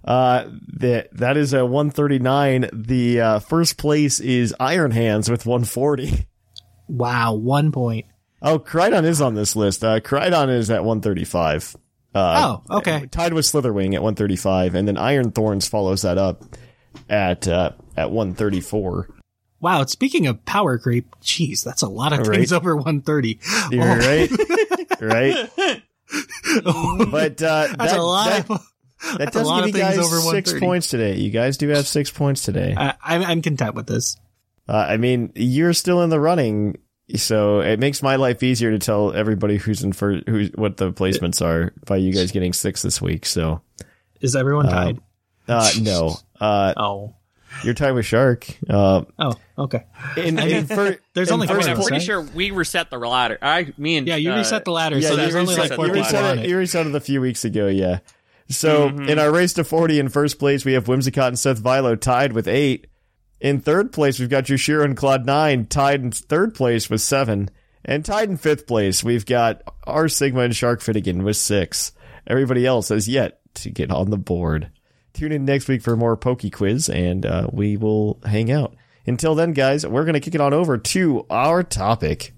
That is a 139. The first place is Iron Hands with 140. Wow, 1 point. Oh, Crydon is on this list. Crydon is at 135. Okay. Tied with Slitherwing at 135, and then Iron Thorns follows that up at 134. Wow, speaking of power creep, geez, that's a lot of things over 130. You're right. Right. But that's a lot. That does give you guys over 6 points today. You guys do have 6 points today. I'm content with this. I mean, you're still in the running, so it makes my life easier to tell everybody what the placements are by you guys getting 6 this week. So, is everyone tied? No. You're tied with Shark. Okay. There's only 4. I'm pretty sure we reset the ladder. You reset the ladder. Yeah, so there's only like 4 people on it. You reset it a few weeks ago. Yeah. So in our race to 40, in first place we have Whimsicott and Seth Vilo tied with 8. In third place we've got Jushiro and Claude 9 tied in third place with 7, and tied in fifth place we've got R Sigma and Shark Finnegan with 6. Everybody else has yet to get on the board. Tune in next week for more Poke Quiz, and we will hang out. Until then, guys, we're going to kick it on over to our topic.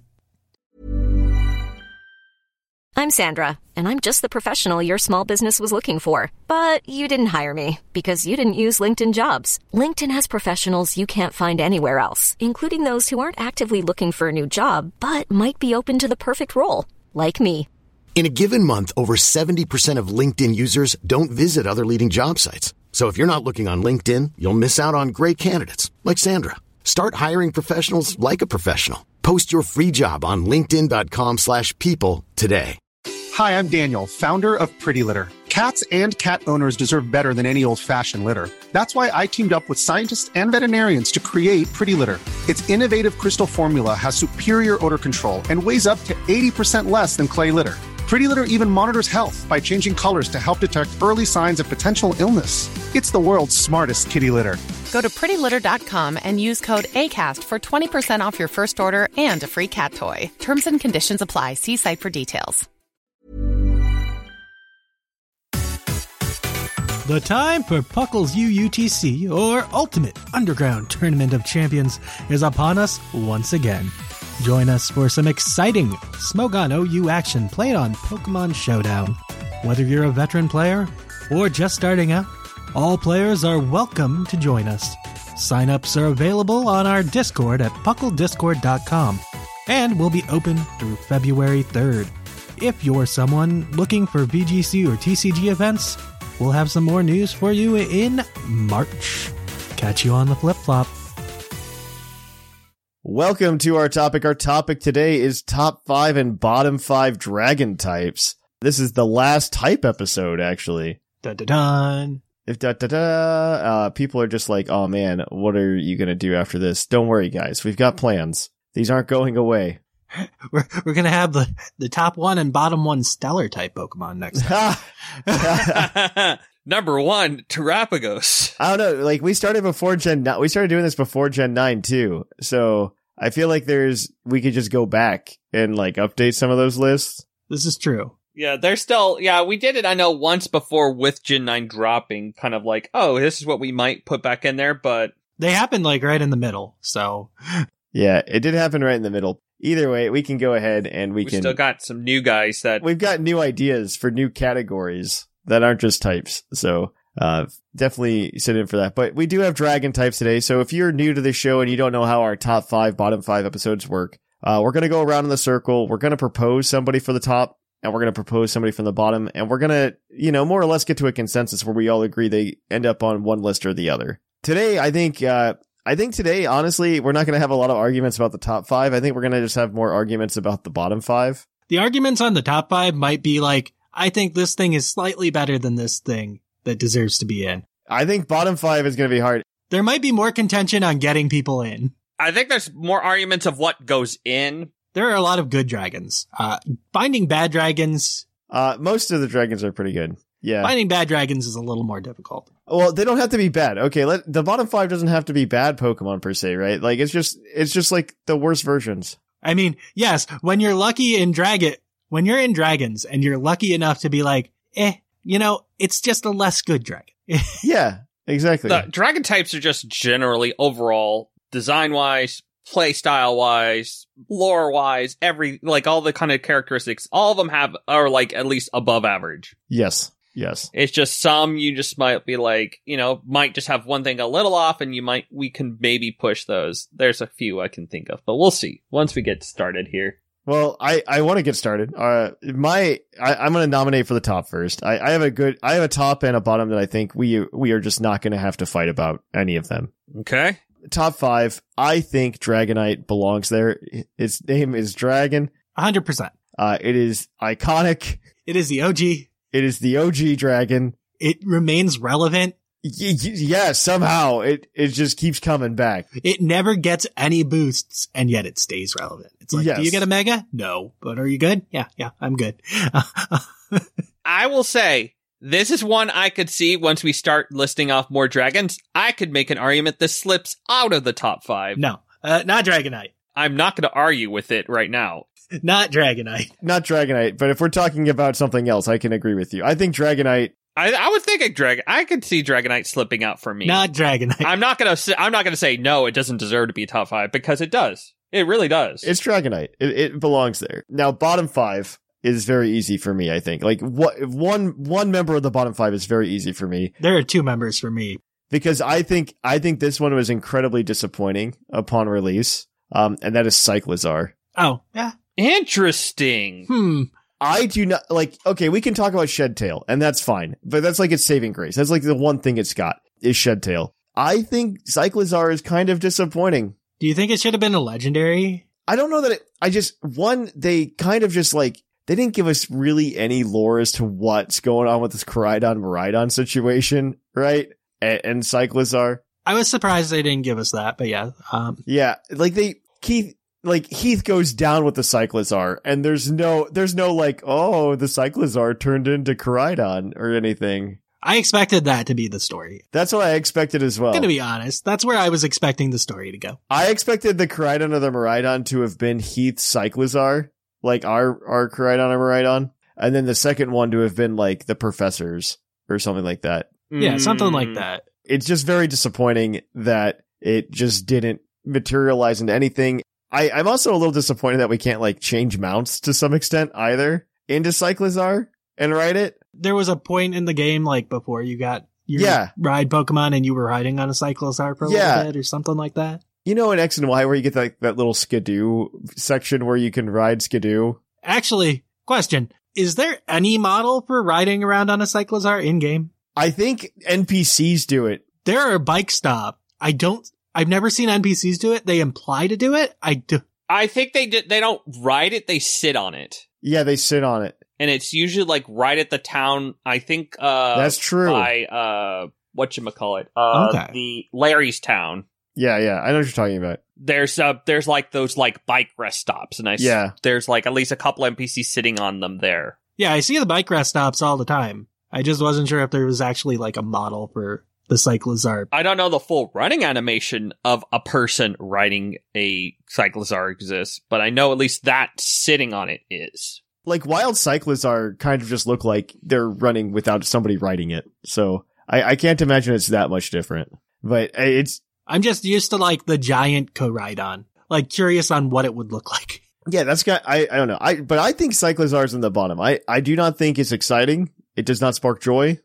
I'm Sandra, and I'm just the professional your small business was looking for. But you didn't hire me because you didn't use LinkedIn Jobs. LinkedIn has professionals you can't find anywhere else, including those who aren't actively looking for a new job, but might be open to the perfect role, like me. In a given month, over 70% of LinkedIn users don't visit other leading job sites. So if you're not looking on LinkedIn, you'll miss out on great candidates like Sandra. Start hiring professionals like a professional. Post your free job on linkedin.com/people today. Hi, I'm Daniel, founder of Pretty Litter. Cats and cat owners deserve better than any old-fashioned litter. That's why I teamed up with scientists and veterinarians to create Pretty Litter. Its innovative crystal formula has superior odor control and weighs up to 80% less than clay litter. Pretty Litter even monitors health by changing colors to help detect early signs of potential illness. It's the world's smartest kitty litter. Go to prettylitter.com and use code ACAST for 20% off your first order and a free cat toy. Terms and conditions apply. See site for details. The time for Puckle's UUTC, or Ultimate Underground Tournament of Champions, is upon us once again. Join us for some exciting Smogon OU action played on Pokemon Showdown. Whether you're a veteran player or just starting out, all players are welcome to join us. Sign-ups are available on our Discord at pucklediscord.com and will be open through February 3rd. If you're someone looking for VGC or TCG events, we'll have some more news for you in March. Catch you on the flip-flop. Welcome to our topic. Our topic today is top 5 and bottom 5 dragon types. This is the last type episode, actually. Dun-dun-dun. People are just like, oh man, what are you going to do after this? Don't worry, guys. We've got plans. These aren't going away. We're going to have the top 1 and bottom 1 stellar type Pokemon next time. Number 1, Terapagos. I don't know. Like, we started before Gen 9. We started doing this before Gen 9 too. So I feel like we could just go back and like update some of those lists. This is true. Yeah, we did it, I know, once before with Gen 9 dropping, kind of like, oh, this is what we might put back in there, but they happened like right in the middle, so. Yeah, it did happen right in the middle. Either way, we can go ahead and we can still got some new guys we've got new ideas for new categories that aren't just types. So, definitely sit in for that. But we do have dragon types today. So if you're new to the show and you don't know how our top 5, bottom 5 episodes work, we're going to go around in the circle. We're going to propose somebody for the top and we're going to propose somebody from the bottom. And we're going to, more or less get to a consensus where we all agree they end up on one list or the other. Today, I think today, honestly, we're not going to have a lot of arguments about the top 5. I think we're going to just have more arguments about the bottom 5. The arguments on the top 5 might be like, I think this thing is slightly better than this thing that deserves to be in. I think bottom 5 is going to be hard. There might be more contention on getting people in. I think there's more arguments of what goes in. There are a lot of good dragons. Finding bad dragons. Most of the dragons are pretty good. Yeah. Finding bad dragons is a little more difficult. Well, they don't have to be bad. Okay, the bottom 5 doesn't have to be bad Pokemon per se, right? Like, it's just like the worst versions. I mean, yes, when you're in dragons and you're lucky enough to be like, it's just a less good dragon. Yeah, exactly. The dragon types are just generally overall design-wise, play style-wise, lore-wise, all the kind of characteristics, all of them are like at least above average. Yes. It's just some you just might be like, might just have one thing a little off and we can maybe push those. There's a few I can think of, but we'll see once we get started here. Well, I want to get started. I'm going to nominate for the top first. I have a top and a bottom that I think we are just not going to have to fight about any of them. Okay. Top 5, I think Dragonite belongs there. Its name is Dragon. 100%. It is iconic. It is the OG. It is the OG dragon. It remains relevant. Yeah, somehow it just keeps coming back. It never gets any boosts, and yet it stays relevant. It's like, yes. Do you get a Mega? No. But are you good? Yeah, I'm good. I will say, this is one I could see once we start listing off more dragons. I could make an argument this slips out of the top 5. No, not Dragonite. I'm not going to argue with it right now. Not Dragonite. Not Dragonite, but if we're talking about something else, I can agree with you. I think Dragonite... I would think I could see Dragonite slipping out for me. Not Dragonite. I'm not gonna say no, it doesn't deserve to be top 5, because it does. It really does. It's Dragonite. It belongs there. Now, bottom 5 is very easy for me, I think. Like, one member of the bottom 5 is very easy for me. There are 2 members for me. Because I think this one was incredibly disappointing upon release. And that is Cyclizar. Oh, yeah. Interesting. I do not okay, we can talk about Shed-Tail, and that's fine, but that's like its saving grace. That's like the one thing it's got is Shed-Tail. I think Cyclizar is kind of disappointing. Do you think it should have been a legendary? I don't know that they kind of just they didn't give us really any lore as to what's going on with this Koraidon-Miraidon situation, right? And Cyclizar. I was surprised they didn't give us that, but yeah. Yeah, like Heath goes down with the Cyclizar, and there's no like, oh, the Cyclizar turned into Koraidon or anything. I expected that to be the story. That's what I expected as well. I'm gonna be honest. That's where I was expecting the story to go. I expected the Koraidon or the Miraidon to have been Heath's Cyclizar, like our Koraidon or Miraidon, and then the second one to have been like the Professor's or something like that. Yeah, something like that. It's just very disappointing that it just didn't materialize into anything. I'm also a little disappointed that we can't like change mounts to some extent either into Cyclizar and ride it. There was a point in the game like before you got your ride Pokemon and you were riding on a Cyclizar for a little bit or something like that. You know, in X and Y where you get like that little Skidoo section where you can ride Skidoo. Actually, question. Is there any model for riding around on a Cyclizar in game? I think NPCs do it. There are bike stop. I've never seen NPCs do it. They imply to do it. I think they don't ride it. They sit on it. Yeah, they sit on it. And it's usually like right at the town. I think, that's true. By, whatchamacallit? Okay. The Larry's town. Yeah. I know what you're talking about. There's like those like bike rest stops. And there's like at least a couple NPCs sitting on them there. Yeah, I see the bike rest stops all the time. I just wasn't sure if there was actually like a model for the Cyclizar. I don't know the full running animation of a person riding a Cyclizar exists, but I know at least that sitting on it is. Like wild Cyclizar kind of just look like they're running without somebody riding it. So I can't imagine it's that much different. But I'm just used to like the giant Koraidon. Like curious on what it would look like. Yeah, I don't know. But I think Cyclizar's in the bottom. I do not think it's exciting. It does not spark joy.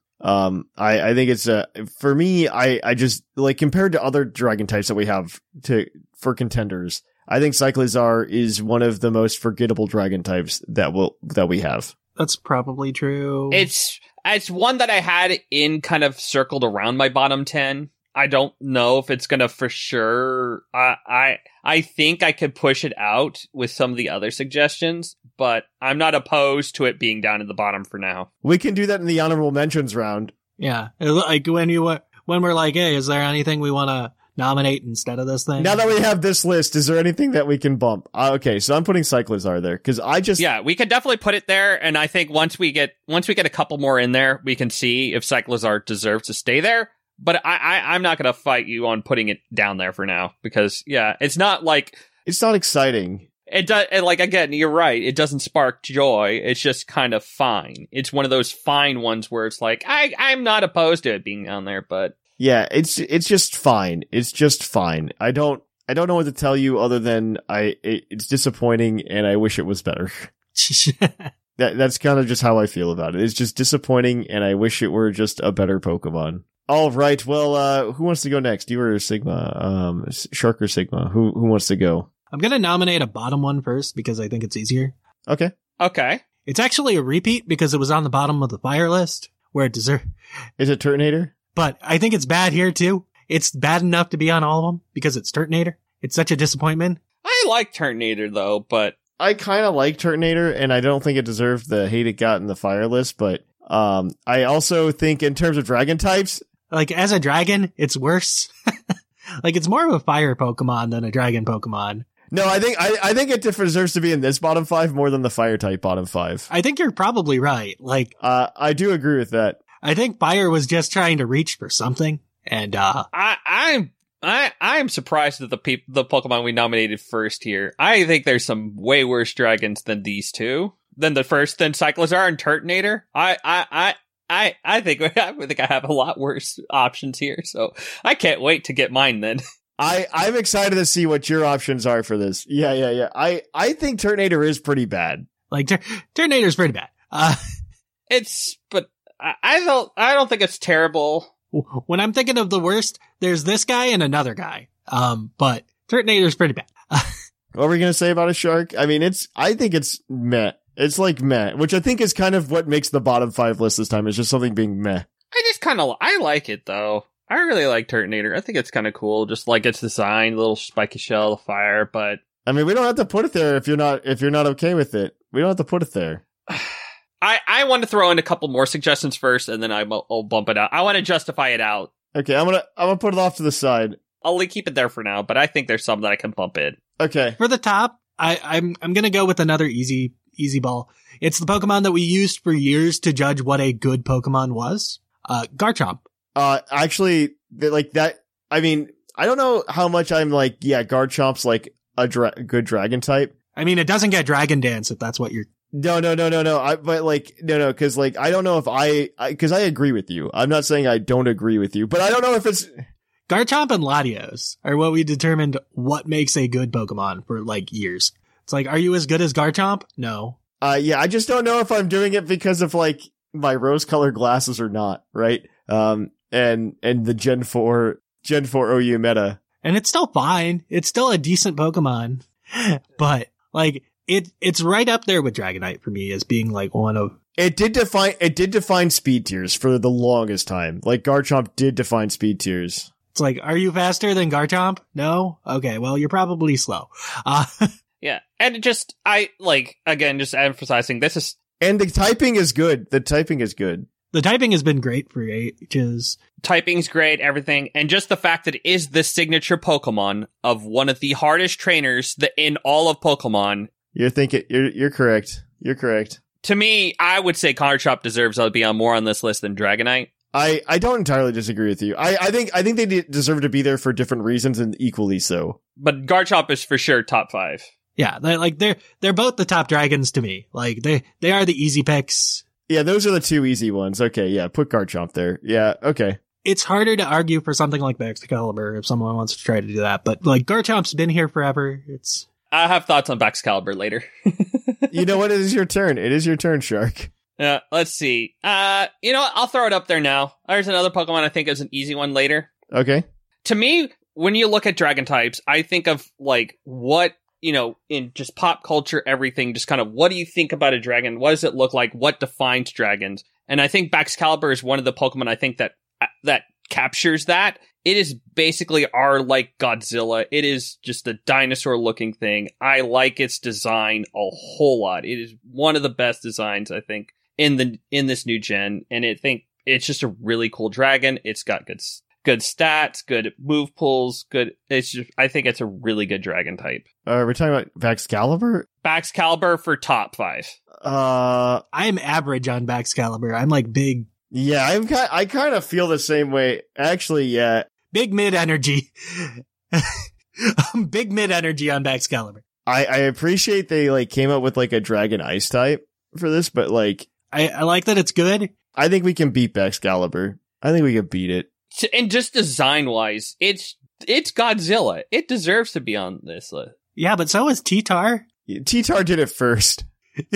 I think it's for me, I just like compared to other dragon types that we have for contenders, I think Cyclizar is one of the most forgettable dragon types that we have. That's probably true. It's one that I had in kind of circled around my bottom 10. I don't know if it's gonna for sure. I think I could push it out with some of the other suggestions, but I'm not opposed to it being down in the bottom for now. We can do that in the honorable mentions round. Yeah, like when we're like, hey, is there anything we want to nominate instead of this thing? Now that we have this list, is there anything that we can bump? Okay, so I'm putting Cyclizar there because we can definitely put it there, and I think once we get a couple more in there, we can see if Cyclizar deserves to stay there. But I'm not going to fight you on putting it down there for now because, it's not exciting. It does. Like, again, you're right. It doesn't spark joy. It's just kind of fine. It's one of those fine ones where it's like, I'm not opposed to it being down there, but. Yeah, it's just fine. It's just fine. I don't know what to tell you other than it's disappointing and I wish it was better. That's kind of just how I feel about it. It's just disappointing and I wish it were just a better Pokemon. All right. Well, who wants to go next? You or Sigma? Shark or Sigma? Who wants to go? I'm going to nominate a bottom one first because I think it's easier. Okay. It's actually a repeat because it was on the bottom of the fire list where it deserved. Is it Turtonator? But I think it's bad here too. It's bad enough to be on all of them because it's Turtonator. It's such a disappointment. I like Turtonator though, but I kind of like Turtonator and I don't think it deserved the hate it got in the fire list, but I also think in terms of dragon types, like, as a dragon, it's worse. Like, it's more of a fire Pokemon than a dragon Pokemon. No, I think it deserves to be in this bottom 5 more than the fire type bottom 5. I think you're probably right. Like, I do agree with that. I think fire was just trying to reach for something, and I'm surprised at the Pokemon we nominated first here. I think there's some way worse dragons than these two, than Cyclizar and Turtonator. I think I have a lot worse options here, so I can't wait to get mine then. I'm excited to see what your options are for this. Yeah. I think Turtonator is pretty bad. Like, Turtonator's pretty bad. But I don't think it's terrible. When I'm thinking of the worst, there's this guy and another guy. But Turtonator's pretty bad. What were we gonna say about a shark? I mean, I think it's meh. It's like meh, which I think is kind of what makes the bottom 5 list this time. Is just something being meh. I like it though. I really like Turtonator. I think it's kind of cool. Just like its design, little spiky shell, the fire, but I mean, we don't have to put it there if you're not okay with it. We don't have to put it there. I want to throw in a couple more suggestions first and then I'll bump it out. I want to justify it out. Okay, I'm gonna put it off to the side. I'll keep it there for now, but I think there's some that I can bump in. Okay. For the top, I'm going to go with another easy ball. It's the Pokemon that we used for years to judge what a good Pokemon was. Garchomp. Actually, like that, I mean, I don't know how much I'm like, yeah, Garchomp's like a good dragon type. I mean, it doesn't get Dragon Dance if that's what you're... No. Cause like, I don't know if cause I agree with you. I'm not saying I don't agree with you, but I don't know if it's... Garchomp and Latios are what we determined what makes a good Pokemon for like years. It's like, are you as good as Garchomp? No. Yeah, I just don't know if I'm doing it because of like my rose-colored glasses or not, right? And the Gen 4 OU meta. And it's still fine. It's still a decent Pokemon. But like it's right up there with Dragonite for me as being like one of... It did define speed tiers for the longest time. Like Garchomp did define speed tiers. It's like, are you faster than Garchomp? No? Okay, well, you're probably slow. Yeah, and just emphasizing this is... And the typing is good. The typing has been great for ages. Typing's great, everything. And just the fact that it is the signature Pokemon of one of the hardest trainers in all of Pokemon. You're correct. You're correct. To me, I would say Garchomp deserves to be more on this list than Dragonite. I don't entirely disagree with you. I think they deserve to be there for different reasons and equally so. But Garchomp is for sure top 5. Yeah, they're both the top dragons to me. Like they are the easy picks. Yeah, those are the two easy ones. Okay, yeah, put Garchomp there. Yeah, okay. It's harder to argue for something like Baxcalibur if someone wants to try to do that, but like Garchomp's been here forever. I have thoughts on Baxcalibur later. You know what? It is your turn. It is your turn, Shark. Let's see. I'll throw it up there now. There's another Pokemon I think is an easy one later. Okay. To me, when you look at dragon types, I think of like what, in just pop culture, everything, just kind of what do you think about a dragon? What does it look like? What defines dragons? And I think Baxcalibur is one of the Pokemon I think that captures that. It is basically our like Godzilla. It is just a dinosaur looking thing. I like its design a whole lot. It is one of the best designs, I think, in this new gen. And I think it's just a really cool dragon. It's got good stats, good move pulls, good. I think it's a really good dragon type. We're talking about Baxcalibur? Baxcalibur for top 5. I'm average on Baxcalibur. I'm like big. Yeah, I kind of feel the same way. Actually, yeah. Big mid energy. Big mid energy on Baxcalibur. I appreciate they like came up with like a dragon ice type for this, but like I like that it's good. I think we can beat Baxcalibur. I think we can beat it. And just design wise, it's Godzilla. It deserves to be on this list. Yeah, but so is T-Tar. T-Tar did it first.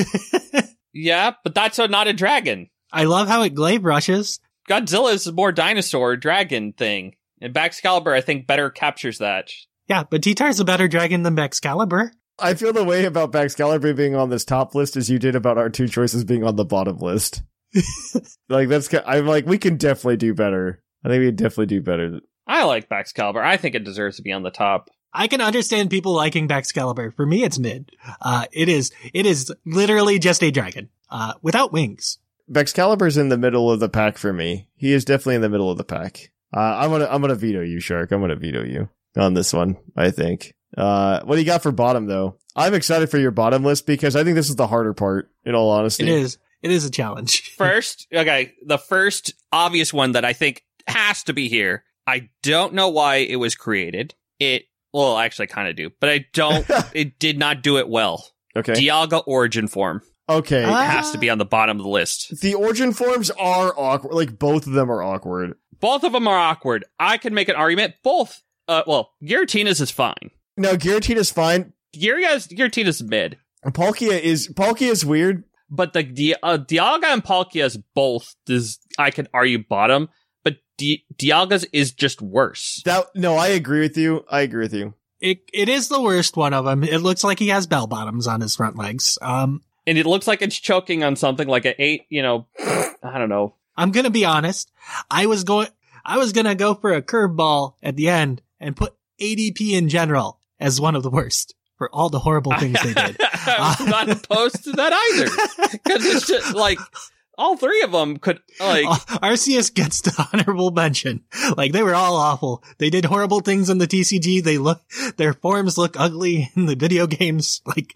Yeah, but that's not a dragon. I love how it glaive rushes. Godzilla is a more dinosaur dragon thing. And Baxcalibur, I think, better captures that. Yeah, but T-Tar's a better dragon than Baxcalibur. I feel the way about Baxcalibur being on this top list as you did about our two choices being on the bottom list. Like, I'm like, we can definitely do better. I think we can definitely do better. I like Baxcalibur. I think it deserves to be on the top. I can understand people liking Baxcalibur. For me, it's mid. It is literally just a dragon, without wings. Baxcalibur's in the middle of the pack for me. He is definitely in the middle of the pack. I'm gonna veto you, Shark. I'm gonna veto you on this one, I think. What do you got for bottom though? I'm excited for your bottom list because I think this is the harder part, in all honesty. It is a challenge. The first obvious one that I think has to be here. I don't know why it was created. Well, actually I kind of do, but I don't, it did not do it well. Okay. Dialga Origin Form. Okay. It has to be on the bottom of the list. The Origin Forms are awkward. Like, both of them are awkward. Both of them are awkward. I can make an argument. Both, Giratina's is fine. No, Giratina's fine. Giratina's mid. Palkia is weird. But the Dialga and Palkia's both I can argue bottom, but Dialga's is just worse. I agree with you. It is the worst one of them. It looks like he has bell bottoms on his front legs. And it looks like it's choking on something like an 8, I don't know. I'm going to be honest. I was going to go for a curveball at the end and put ADP in general as one of the worst for all the horrible things they did. I'm not opposed to that either. Because it's just like all three of them could, like... Arceus gets the honorable mention. Like, they were all awful. They did horrible things in the TCG. Their forms look ugly in the video games. Like,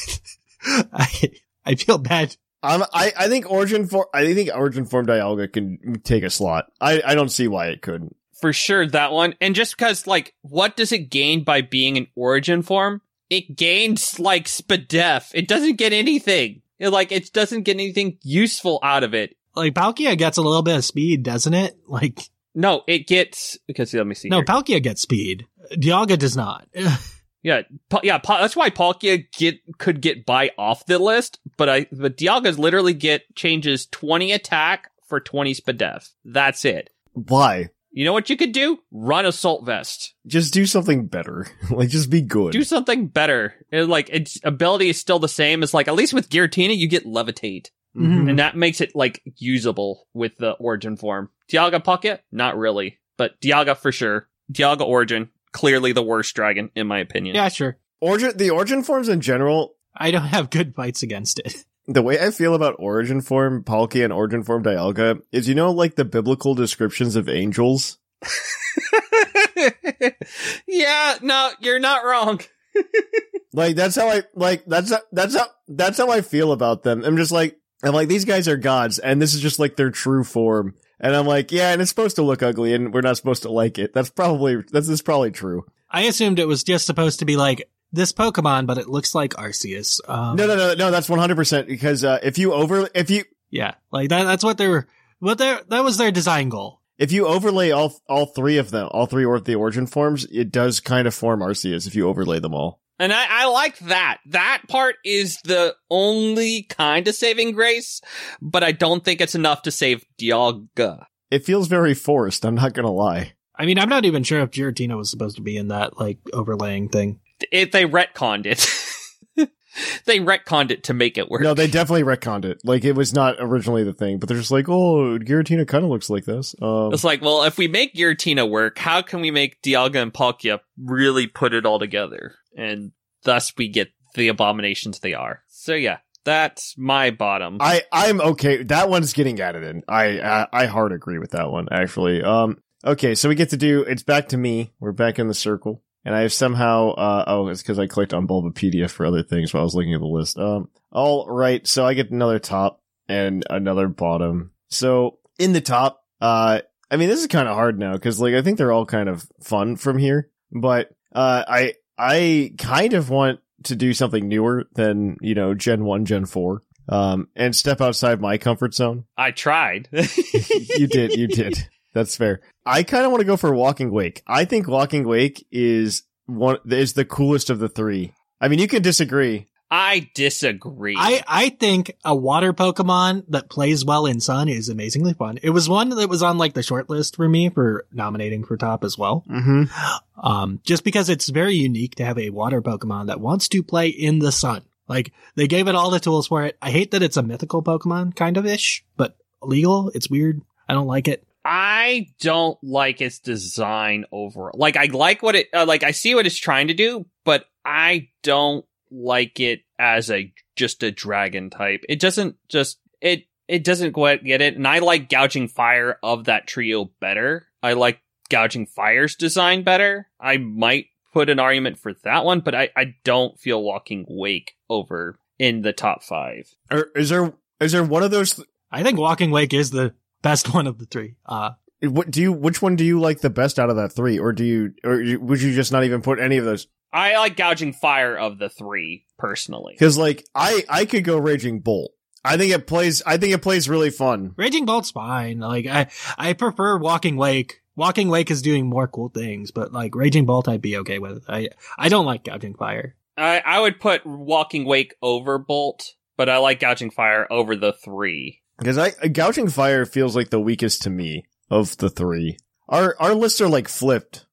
I feel bad. I think Origin Form Dialga can take a slot. I don't see why it couldn't. For sure, that one. And just because, like, what does it gain by being an Origin form? It gains, like, Spadef. It doesn't get anything. It doesn't get anything useful out of it. Like, Palkia gets a little bit of speed, doesn't it? Like, no, it gets, because let me see. No, here. Palkia gets speed. Dialga does not. Yeah, that's why Palkia could get by off the list, but Dialga literally changes 20 attack for 20 Spadef. That's it. Why? You know what you could do? Run Assault Vest. Just do something better. Like, just be good. Do something better. Its ability is still the same as, like, at least with Giratina, you get Levitate. Mm-hmm. And that makes it, like, usable with the Origin form. Dialga Palkia? Not really. But Dialga for sure. Dialga Origin. Clearly the worst dragon, in my opinion. Yeah, sure. The Origin forms in general... I don't have good fights against it. The way I feel about Origin form Palkia and Origin form Dialga is, like the biblical descriptions of angels? Yeah, no, you're not wrong. Like, that's how I feel about them. I'm like, these guys are gods, and this is just like their true form. And I'm like, yeah, and it's supposed to look ugly, and we're not supposed to like it. This is probably true. I assumed it was just supposed to be like this Pokemon, but it looks like Arceus. No, that's 100%, because yeah, like that's that was their design goal. If you overlay all three of them, all three the Origin forms, it does kind of form Arceus if you overlay them all. And I like that. That part is the only kind of saving grace, but I don't think it's enough to save Dialga. It feels very forced, I'm not gonna lie. I mean, I'm not even sure if Giratina was supposed to be in that, like, overlaying thing. They retconned it. They retconned it to make it work. No, they definitely retconned it. Like, it was not originally the thing, but they're just like, oh, Giratina kind of looks like this. It's like, well, if we make Giratina work, how can we make Dialga and Palkia really put it all together? And thus we get the abominations they are. So yeah, that's my bottom. I'm okay. That one's getting added in. I hard agree with that one, actually. Okay, so we get to do, it's back to me. We're back in the circle. And I have somehow, it's because I clicked on Bulbapedia for other things while I was looking at the list. All right, so I get another top and another bottom. So in the top, I mean, this is kind of hard now because, like, I think they're all kind of fun from here. But I kind of want to do something newer than, Gen 1, Gen 4, and step outside my comfort zone. I tried. You did. That's fair. I kind of want to go for Walking Wake. I think Walking Wake is the coolest of the three. I mean, you can disagree. I disagree. I think a water Pokemon that plays well in Sun is amazingly fun. It was one that was on, like, the short list for me for nominating for top as well. Mm-hmm. Just because it's very unique to have a water Pokemon that wants to play in the sun. Like, they gave it all the tools for it. I hate that it's a mythical Pokemon, kind of ish, but illegal. It's weird. I don't like it. I don't like its design overall. Like, I like what I see what it's trying to do, but I don't like it as just a dragon type. It doesn't quite get it. And I like Gouging Fire of that trio better. I like Gouging Fire's design better. I might put an argument for that one, but I don't feel Walking Wake over in the top 5. Is there one of those? I think Walking Wake is the best one of the three. Which one do you like the best out of that 3? Or would you just not even put any of those? I like Gouging Fire of the 3 personally. Cause, like, I could go Raging Bolt. I think it plays really fun. Raging Bolt's fine. Like, I prefer Walking Wake. Walking Wake is doing more cool things, but, like, Raging Bolt I'd be okay with. I don't like Gouging Fire. I would put Walking Wake over Bolt, but I like Gouging Fire over the 3. Because Gouging Fire feels like the weakest to me of the 3. Our lists are, like, flipped.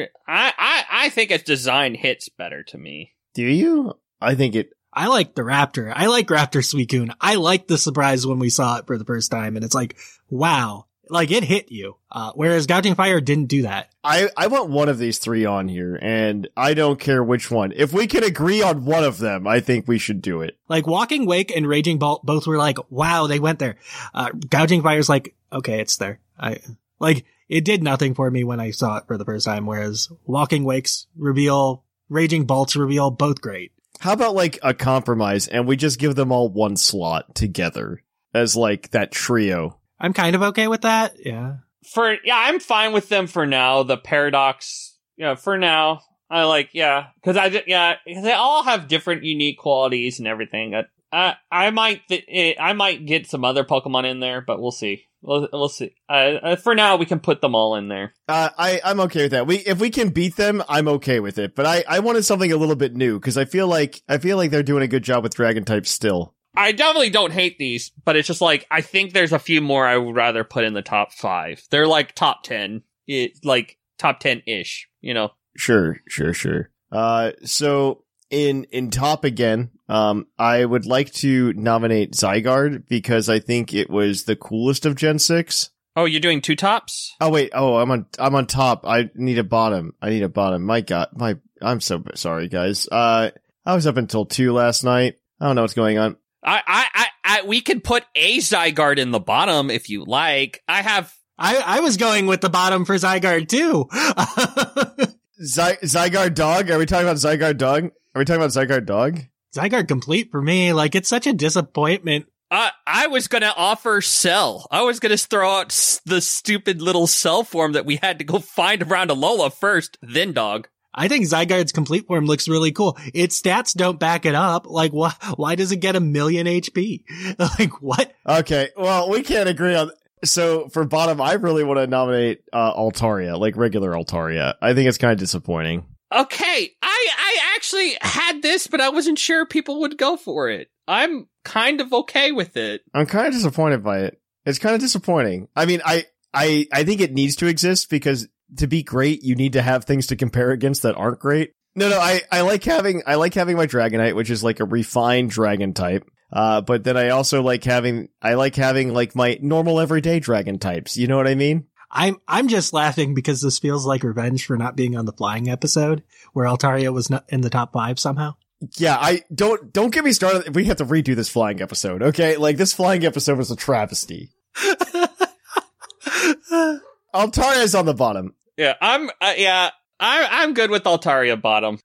I think its design hits better to me. Do you? I like the Raptor. I like Raptor Suicune. I like the surprise when we saw it for the first time, and it's like, wow, Like, it hit you. Whereas Gouging Fire didn't do that. I want one of these three on here, and I don't care which one. If we can agree on one of them, I think we should do it. Like, Walking Wake and Raging Bolt both were like, wow, they went there. Gouging Fire's like, okay, it's there. It did nothing for me when I saw it for the first time, whereas Walking Wake's reveal, Raging Bolt's reveal, both great. How about, like, a compromise, and we just give them all one slot together as, like, that trio? I'm kind of okay with that, yeah. I'm fine with them for now. The Paradox, for now, I like, because they all have different unique qualities and everything. I might get some other Pokemon in there, but we'll see. We'll see. For now, we can put them all in there. I'm okay with that. If we can beat them, I'm okay with it. But I wanted something a little bit new because I feel like they're doing a good job with Dragon types still. I definitely don't hate these, but it's just like, I think there's a few more I would rather put in the top 5. They're like top 10, like top 10-ish, Sure. So in top again, I would like to nominate Zygarde because I think it was the coolest of Gen 6. Oh, you're doing 2 tops? Oh wait, I'm on top. I need a bottom. My God, I'm so sorry, guys. I was up until 2 last night. I don't know what's going on. We could put a Zygarde in the bottom if you like. I was going with the bottom for Zygarde too. Zygarde Dog? Are we talking about Zygarde Dog? Zygarde Complete for me. Like, it's such a disappointment. I was going to offer Cell. I was going to throw out the stupid little Cell form that we had to go find around Alola first, then Dog. I think Zygarde's complete form looks really cool. Its stats don't back it up. Like, why does it get 1,000,000 HP? Like, what? Okay, well, we can't agree on... So, for bottom, I really want to nominate Altaria, like regular Altaria. I think it's kind of disappointing. Okay, I actually had this, but I wasn't sure people would go for it. I'm kind of okay with it. I'm kind of disappointed by it. It's kind of disappointing. I mean, I think it needs to exist because... to be great, you need to have things to compare against that aren't great. No, I like having my Dragonite, which is like a refined dragon type. But then I also like having like my normal everyday dragon types. You know what I mean? I'm just laughing because this feels like revenge for not being on the flying episode where Altaria was not in the top 5 somehow. Yeah, don't get me started. We have to redo this flying episode. Okay. Like this flying episode was a travesty. Altaria's on the bottom. Yeah, I'm good with Altaria bottom.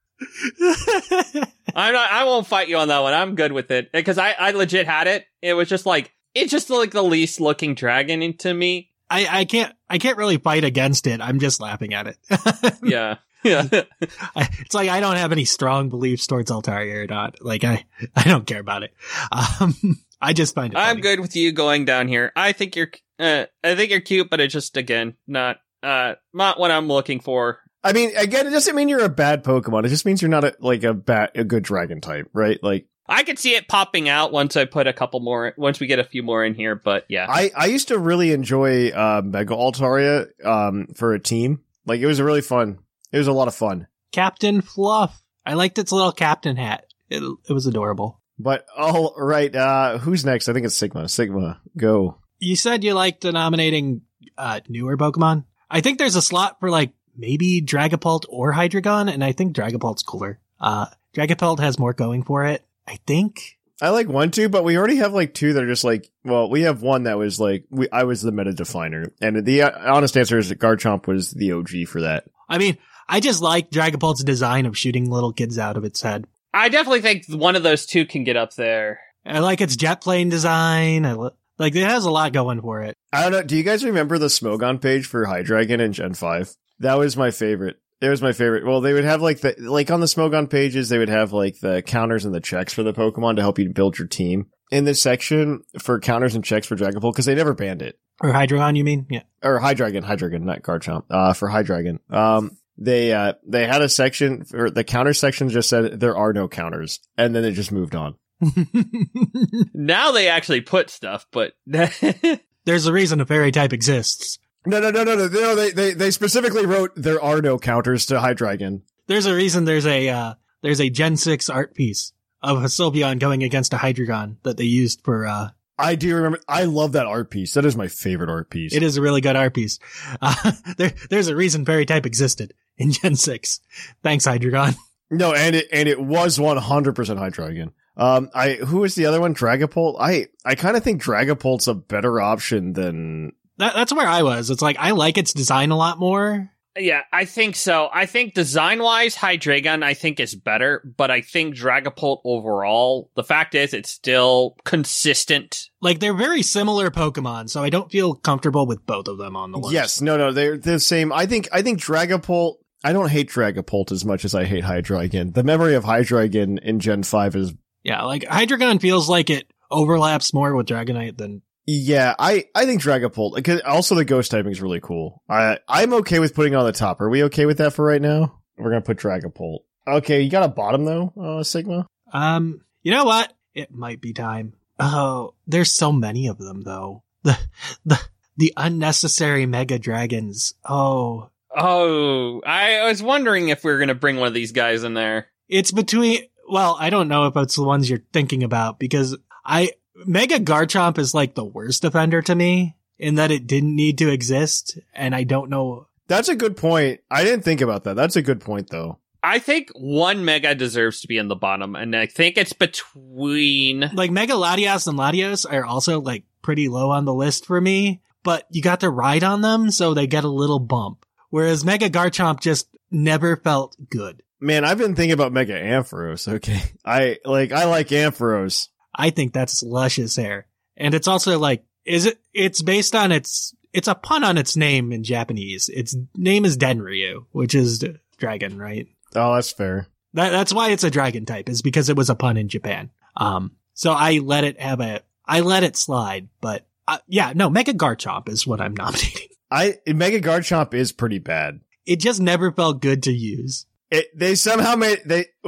I won't fight you on that one. I'm good with it because I legit had it. It was just like it's just like the least looking dragon to me. I can't really fight against it. I'm just laughing at it. Yeah. It's like I don't have any strong beliefs towards Altaria or not. Like I don't care about it. I just find it funny. I'm good with you going down here. I think you're cute, but it's just again not what I'm looking for. I mean, again, it doesn't mean you're a bad Pokemon. It just means you're not a good dragon type, right? Like I could see it popping out once I put once we get a few more in here, but yeah. I used to really enjoy Mega Altaria for a team. Like it was really fun. It was a lot of fun. Captain Fluff. I liked its little captain hat. It was adorable. But all right, who's next? I think it's Sigma. Sigma, go. You said you liked nominating newer Pokemon. I think there's a slot for like maybe Dragapult or Hydreigon, and I think Dragapult's cooler. Dragapult has more going for it, I think. I like 1, 2, but we already have like 2 that are just like, well, we have one that was like, I was the meta definer. And the honest answer is that Garchomp was the OG for that. I mean, I just like Dragapult's design of shooting little kids out of its head. I definitely think one of those 2 can get up there. I like its jet plane design. Like, it has a lot going for it. I don't know. Do you guys remember the Smogon page for Hydreigon in Gen 5? That was my favorite. It was my favorite. Well, they would have like on the Smogon pages, they would have like the counters and the checks for the Pokemon to help you build your team. In this section for counters and checks for Dragapult, because they never banned it. Or Hydreigon, you mean? Yeah. Or Hydreigon, not Garchomp. For Hydreigon. They had a section, or the counter section just said there are no counters, and then it just moved on. Now they actually put stuff, but there's a reason a fairy type exists. No. They specifically wrote there are no counters to Hydreigon. There's a reason there's a Gen 6 art piece of a Sylveon going against a Hydreigon that they used for I do remember. I love that art piece. That is my favorite art piece. It is a really good art piece. There's a reason fairy type existed in Gen 6. Thanks, Hydreigon. No, and it was 100% Hydreigon. Who is the other one? Dragapult? I kind of think Dragapult's a better option than... That's where I was. It's like, I like its design a lot more. Yeah, I think so. I think design-wise, Hydreigon, I think is better, but I think Dragapult overall, the fact is it's still consistent. Like, they're very similar Pokemon, so I don't feel comfortable with both of them on the list. Yes, no, they're the same. I think Dragapult, I don't hate Dragapult as much as I hate Hydreigon. The memory of Hydreigon in Gen 5 is... Yeah, like, Hydreigon feels like it overlaps more with Dragonite than... Yeah, I think Dragapult, because also the ghost typing is really cool. I'm okay with putting it on the top. Are we okay with that for right now? We're going to put Dragapult. Okay, you got a bottom though, Sigma? You know what? It might be time. Oh, there's so many of them though. The unnecessary Mega Dragons. Oh, I was wondering if we were going to bring one of these guys in there. It's between, well, I don't know if it's the ones you're thinking about because Mega Garchomp is like the worst offender to me in that it didn't need to exist, and I don't know. That's a good point. I didn't think about that. That's a good point, though. I think one Mega deserves to be in the bottom, and I think it's between... Like, Mega Latias and Latios are also, like, pretty low on the list for me, but you got to ride on them, so they get a little bump. Whereas Mega Garchomp just never felt good. Man, I've been thinking about Mega Ampharos, okay? I like Ampharos. I think that's luscious hair. And it's also like, it's based on it's a pun on its name in Japanese. Its name is Denryu, which is dragon, right? Oh, that's fair. That's why it's a dragon type, is because it was a pun in Japan. So I let it slide, but Mega Garchomp is what I'm nominating. Mega Garchomp is pretty bad. It just never felt good to use. They somehow made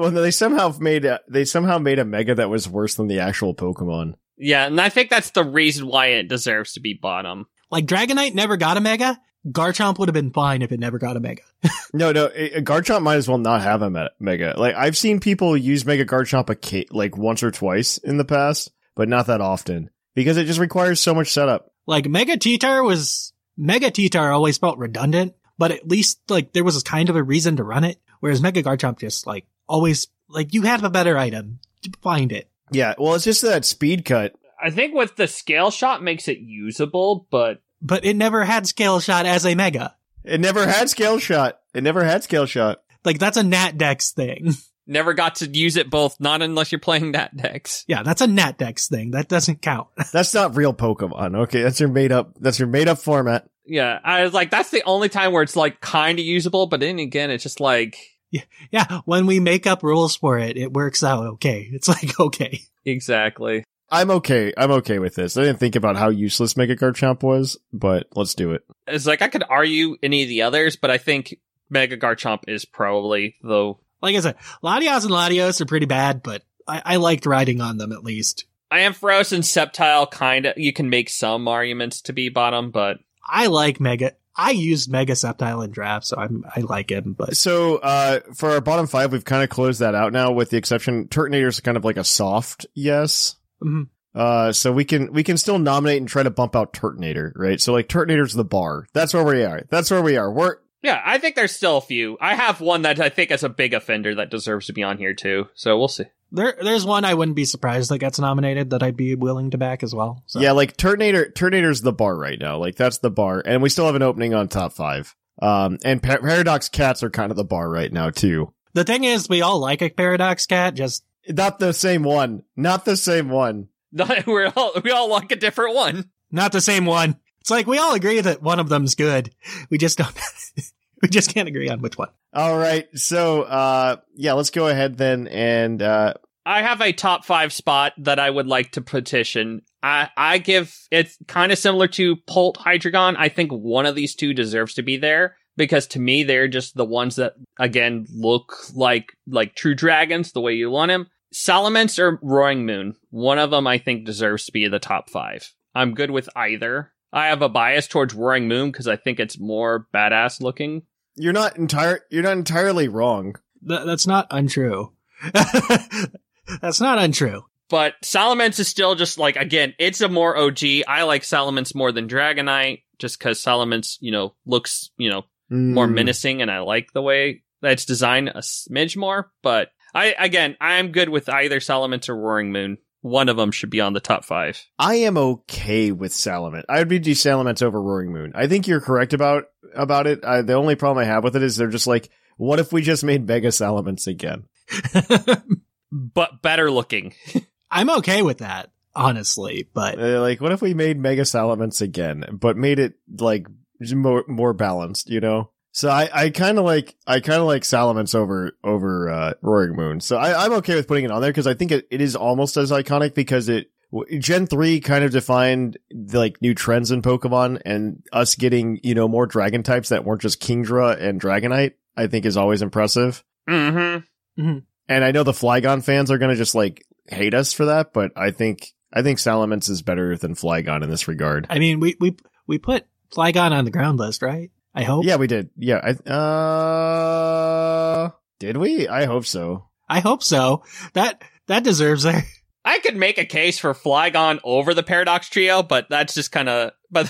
a Mega that was worse than the actual Pokemon. Yeah, and I think that's the reason why it deserves to be bottom. Like, Dragonite never got a Mega. Garchomp would have been fine if it never got a Mega. No, Garchomp might as well not have a Mega. Like, I've seen people use Mega Garchomp like once or twice in the past, but not that often because it just requires so much setup. Like, Mega T-Tar always felt redundant, but at least like there was kind of a reason to run it. Whereas Mega Garchomp just like always like you have a better item, find it. Yeah, well, it's just that speed cut. I think with the Scale Shot makes it usable, but it never had Scale Shot as a Mega. It never had Scale Shot. Like, that's a Nat Dex thing. Never got to use it both, not unless you're playing Nat Dex. Yeah, that's a Nat Dex thing. That doesn't count. That's not real Pokemon. Okay, that's your made up format. Yeah, I was like, that's the only time where it's like kind of usable, but then again, it's just like... Yeah, when we make up rules for it, it works out okay. It's like, okay. Exactly. I'm okay with this. I didn't think about how useless Mega Garchomp was, but let's do it. It's like, I could argue any of the others, but I think Mega Garchomp is probably, though... Like I said, Latias and Latios are pretty bad, but I liked riding on them at least. Ampharos and Sceptile kinda, you can make some arguments to be bottom, but... I like Mega... I used Mega Sceptile in draft, so I like him, but... So, for our bottom 5, we've kind of closed that out now, with the exception, Turtonator's kind of like a soft yes. Mm-hmm. So we can still nominate and try to bump out Turtonator, right? So, like, Turtonator's the bar. That's where we are. Yeah, I think there's still a few. I have one that I think is a big offender that deserves to be on here, too, so we'll see. There's one I wouldn't be surprised that gets nominated that I'd be willing to back as well. So. Yeah, like Turtonator's the bar right now. Like, that's the bar. And we still have an opening on top 5. And Paradox Cats are kind of the bar right now, too. The thing is, we all like a Paradox Cat, just... Not the same one. We all like a different one. Not the same one. It's like, we all agree that one of them's good. We just don't... We just can't agree on which one. All right. So, let's go ahead then. And I have a top 5 spot that I would like to petition. I give it's kind of similar to Pult Hydreigon. I think one of these two deserves to be there because to me, they're just the ones that, again, look like true dragons the way you want them. Salamence or Roaring Moon. One of them I think deserves to be in the top 5. I'm good with either. I have a bias towards Roaring Moon because I think it's more badass looking. You're not entirely wrong. That's not untrue. That's not untrue. But Salamence is still just like, again, it's a more OG. I like Salamence more than Dragonite, just because Salamence, looks, more menacing, and I like the way that's designed a smidge more. But I'm good with either Salamence or Roaring Moon. One of them should be on the top 5. I am okay with Salamence. I would be Salamence over Roaring Moon. I think you're correct about it. The only problem I have with it is they're just like, what if we just made Mega Salamence again? But better looking. I'm okay with that, honestly, but like, what if we made Mega Salamence again, but made it like more balanced, So I kind of like Salamence over Roaring Moon. So I'm okay with putting it on there because I think it is almost as iconic because Gen 3 kind of defined like new trends in Pokemon, and us getting, more dragon types that weren't just Kingdra and Dragonite, I think is always impressive. Mm-hmm. Mm-hmm. And I know the Flygon fans are going to just like hate us for that, but I think Salamence is better than Flygon in this regard. I mean, we put Flygon on the ground list, right? I hope. Yeah, we did. Yeah. Did we? I hope so. I hope so. That deserves it. I could make a case for Flygon over the Paradox Trio, but that's just kind of, but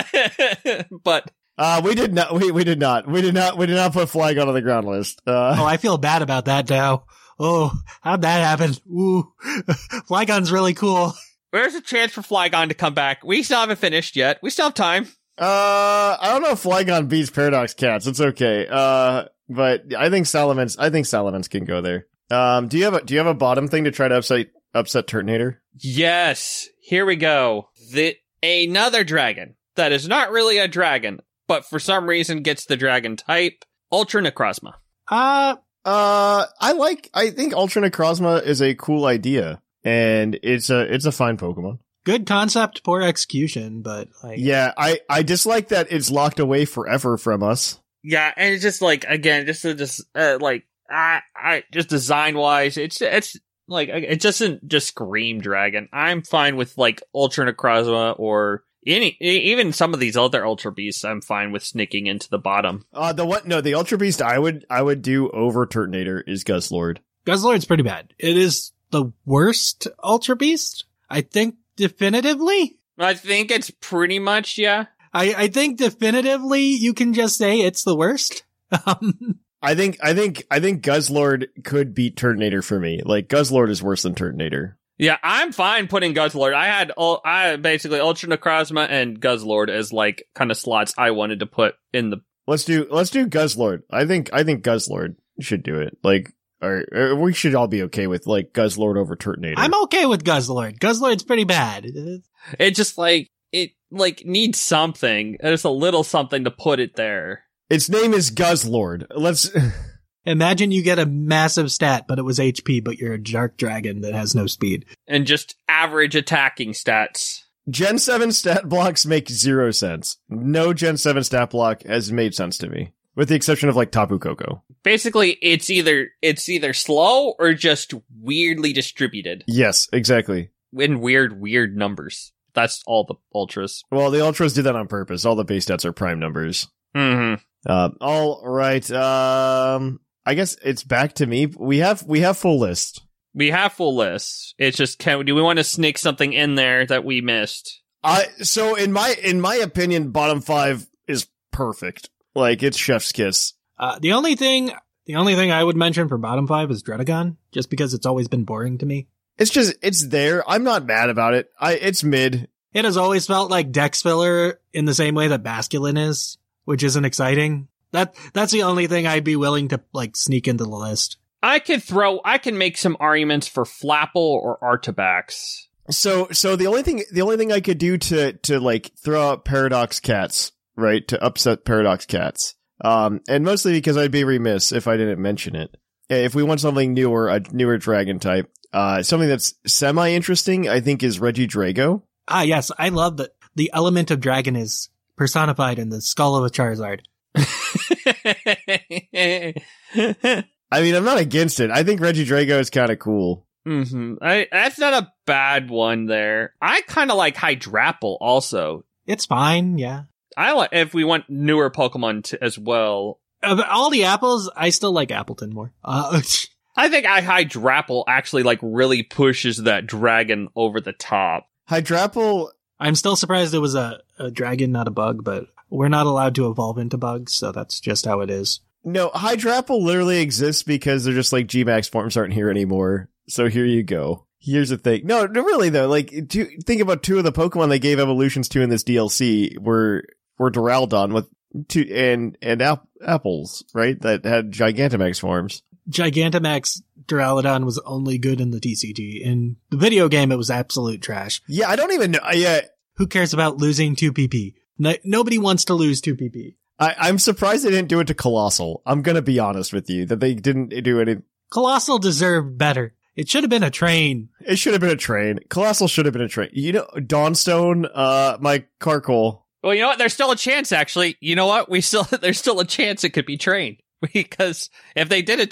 we did not put Flygon on the ground list. I feel bad about that now. Oh, how'd that happen? Ooh, Flygon's really cool. There's a chance for Flygon to come back. We still haven't finished yet. We still have time. I don't know if Flygon beats Paradox Cats. It's okay. But I think Salamence can go there. Do you have a bottom thing to try to upset Turtonator? Yes. Here we go. Another dragon that is not really a dragon, but for some reason gets the dragon type. Ultra Necrozma. I think Ultra Necrozma is a cool idea, and it's a fine Pokemon. Good concept, poor execution, but like, yeah, I dislike that it's locked away forever from us. Yeah, and it's just like, again, just design wise, it's like, it doesn't just scream dragon. I'm fine with like Ultra Necrozma or even some of these other Ultra Beasts. I'm fine with sneaking into the bottom. The Ultra Beast I would do over Turtonator is Guzzlord. Guzzlord's pretty bad. It is the worst Ultra Beast, I think. Definitively? I think it's pretty much, yeah. I think definitively you can just say it's the worst. I think Guzzlord could beat Turtonator for me. Like, Guzzlord is worse than Turtonator. Yeah, I'm fine putting Guzzlord. I had basically Ultra Necrozma and Guzzlord as like kind of slots I wanted to put in the. Let's do Guzzlord. I think Guzzlord should do it. Like, or we should all be okay with like Guzzlord over Turtonator. I'm okay with Guzzlord. Guzzlord's pretty bad. It just like needs something. There's a little something to put it there. Its name is Guzzlord. Let's imagine you get a massive stat, but it was HP, but you're a dark dragon that has no speed. And just average attacking stats. Gen 7 stat blocks make 0 sense. No Gen 7 stat block has made sense to me. With the exception of like Tapu Koko. Basically, it's either slow or just weirdly distributed. Yes, exactly. In weird numbers. That's all the Ultras. Well, the Ultras do that on purpose. All the base stats are prime numbers. Mm-hmm. All right. I guess it's back to me. We have full list. We have full lists. It's just, do we want to sneak something in there that we missed? So in my opinion, bottom 5 is perfect. Like, it's chef's kiss. The only thing I would mention for bottom 5 is Dredagon, just because it's always been boring to me. It's there. I'm not mad about it. It's mid. It has always felt like Dex filler in the same way that Basculin is, which isn't exciting. That's the only thing I'd be willing to like sneak into the list. I can make some arguments for Flapple or Artabax. So the only thing I could do to like throw out Paradox Cats, right, to upset Paradox Cats, and mostly because I'd be remiss if I didn't mention it. If we want something newer, a newer dragon type, something that's semi-interesting, I think, is Regidrago. Ah, yes, I love that the element of dragon is personified in the skull of a Charizard. I mean, I'm not against it. I think Regidrago is kind of cool. Mm-hmm. That's not a bad one there. I kind of like Hydrapple also. It's fine, yeah. I like if we want newer Pokemon as well. Of all the apples, I still like Appleton more. I think Hydrapple actually like really pushes that dragon over the top. Hydrapple. I'm still surprised it was a dragon, not a bug, but we're not allowed to evolve into bugs, so that's just how it is. No, Hydrapple literally exists because they're just like G-Max forms aren't here anymore. So here you go. Here's the thing. No, really though, like think about two of the Pokemon they gave evolutions to in this DLC were Duraludon with two and apples, right? That had Gigantamax forms. Gigantamax Duraludon was only good in the TCG. In the video game, it was absolute trash. Yeah, I don't even know. Who cares about losing 2 PP? Nobody wants to lose 2 PP. I'm surprised they didn't do it to Colossal. I'm going to be honest with you, that they didn't do any. Colossal deserved better. It should have been a train. It should have been a train. Colossal should have been a train. You know, Dawnstone, my Carkol. Well, you know what? There's still a chance, actually. You know what? There's still a chance it could be trained. Because if they did it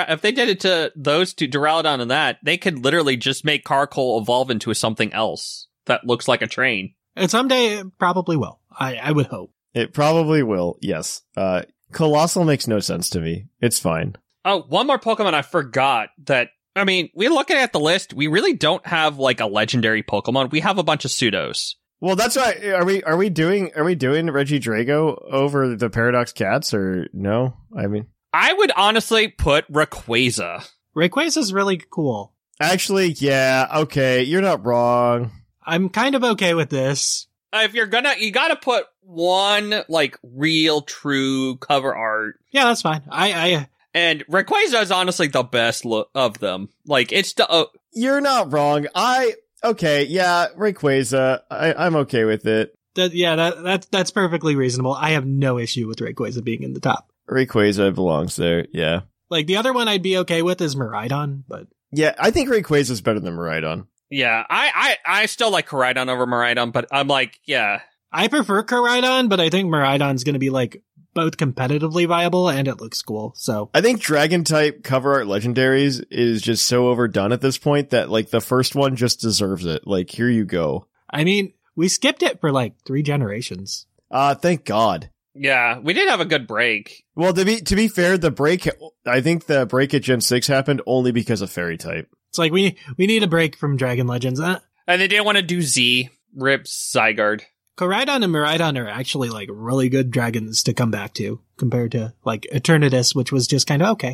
to those two, Duraludon and that, they could literally just make Carkol evolve into something else that looks like a train. And someday it probably will. I would hope. It probably will, yes. Colossal makes no sense to me. It's fine. Oh, one more Pokemon I forgot that, I mean, we're looking at the list, we really don't have like a legendary Pokemon. We have a bunch of pseudos. Well, that's right. Are we doing Regidrago over the Paradox Cats or no? I mean, I would honestly put Rayquaza. Rayquaza's really cool. Actually, yeah, okay, you're not wrong. I'm kind of okay with this. If you gotta put one like real true cover art. Yeah, that's fine. And Rayquaza is honestly the best of them. Like it's the. You're not wrong. Okay, yeah, Rayquaza. I'm okay with it. That's perfectly reasonable. I have no issue with Rayquaza being in the top. Rayquaza belongs there, yeah. Like, the other one I'd be okay with is Miraidon, but... Yeah, I think Rayquaza's better than Miraidon. Yeah, I still like Koraidon over Miraidon, but I'm like, yeah. I prefer Koraidon, but I think Miraidon's gonna be, like, both competitively viable and it looks cool, so. I think Dragon-type cover art legendaries is just so overdone at this point that, like, the first one just deserves it. Like, here you go. I mean, we skipped it for, like, 3 generations. Thank God. Yeah, we did have a good break. Well, to be fair, I think the break at Gen 6 happened only because of Fairy-type. It's like, we need a break from Dragon Legends. And they didn't want to do Z. Rip Zygarde. Koraidon and Miraidon are actually, like, really good dragons to come back to, compared to, like, Eternatus, which was just kind of okay.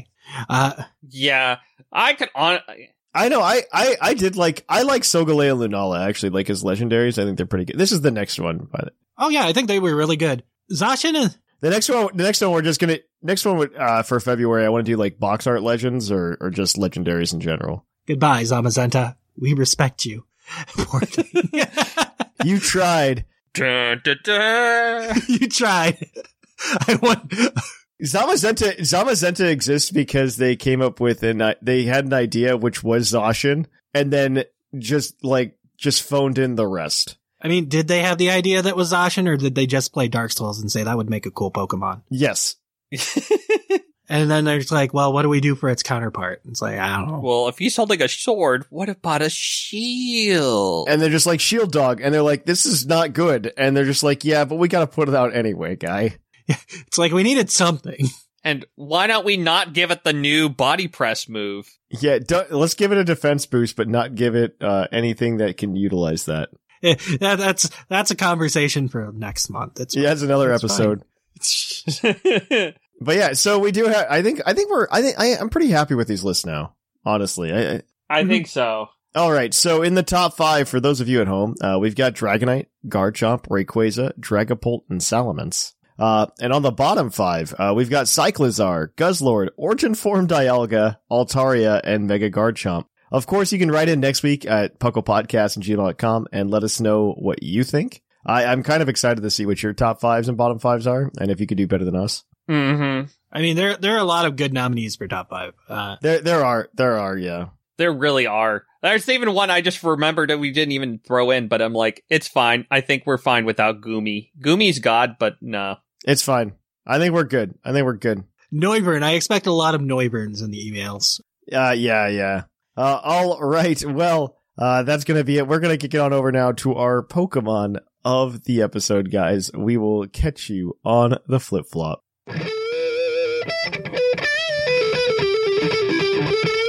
Yeah, I know, I like Solgaleo and Lunala, actually, like, as legendaries. I think they're pretty good. This is the next one. Oh, yeah, I think they were really good. Zacian The next one we're just gonna, for February, I want to do, like, box art legends or just legendaries in general. Goodbye, Zamazenta. We respect you. You tried. Dun, dun, dun. You tried. I won. Zamazenta exists because they came up with they had an idea which was Zacian, and then just phoned in the rest. I mean, did they have the idea that was Zacian, or did they just play Dark Souls and say that would make a cool Pokemon? Yes. And then they're just like, well, what do we do for its counterpart? It's like, I don't know. Well, if he's holding a sword, what about a shield? And they're just like, Shield Dog. And they're like, this is not good. And they're just like, yeah, but we got to put it out anyway, guy. It's like, we needed something. And why don't we not give it the new body press move? Yeah, let's give it a defense boost, but not give it anything that can utilize that. That's a conversation for next month. That's another episode. But yeah, so we do have. I'm pretty happy with these lists now. Honestly, I think so. All right, so in the top 5, for those of you at home, we've got Dragonite, Garchomp, Rayquaza, Dragapult, and Salamence. And on the bottom 5, we've got Cyclizar, Guzzlord, Origin Form Dialga, Altaria, and Mega Garchomp. Of course, you can write in next week at pucklepodcast@gmail.com and let us know what you think. I'm kind of excited to see what your top 5s and bottom 5s are, and if you could do better than us. Mm-hmm. I mean, there are a lot of good nominees for top 5. There are, yeah. There really are. There's even one I just remembered that we didn't even throw in, but I'm like, it's fine. I think we're fine without Goomy. Goomy's God, but no. It's fine. I think we're good. Noivern. I expect a lot of Noiverns in the emails. Yeah. All right. Well, that's going to be it. We're going to kick it on over now to our Pokemon of the episode, guys. We will catch you on the flip-flop.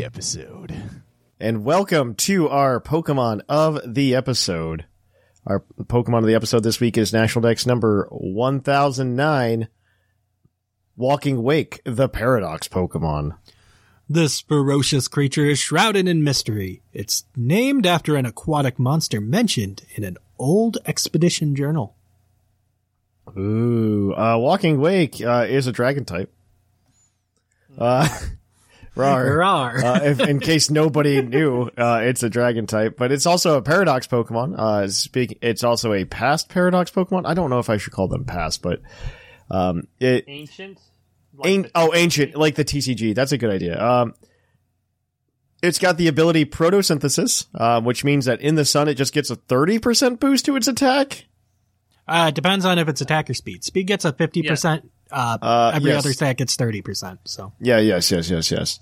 episode. And welcome to our Pokemon of the episode. Our Pokemon of the episode this week is National Dex number 1009, Walking Wake, the Paradox Pokemon. This ferocious creature is shrouded in mystery. It's named after an aquatic monster mentioned in an old expedition journal. Ooh, Walking Wake is a dragon type. In case nobody knew, it's a dragon type, but it's also a paradox Pokemon. It's also a past paradox Pokemon. I don't know if I should call them past, but ancient. Ancient, like the TCG. That's a good idea. It's got the ability Photosynthesis, which means that in the sun it just gets a 30% boost to its attack. Depends on if it's attack or speed. Speed gets a 50%. Every other attack gets 30%. So yes.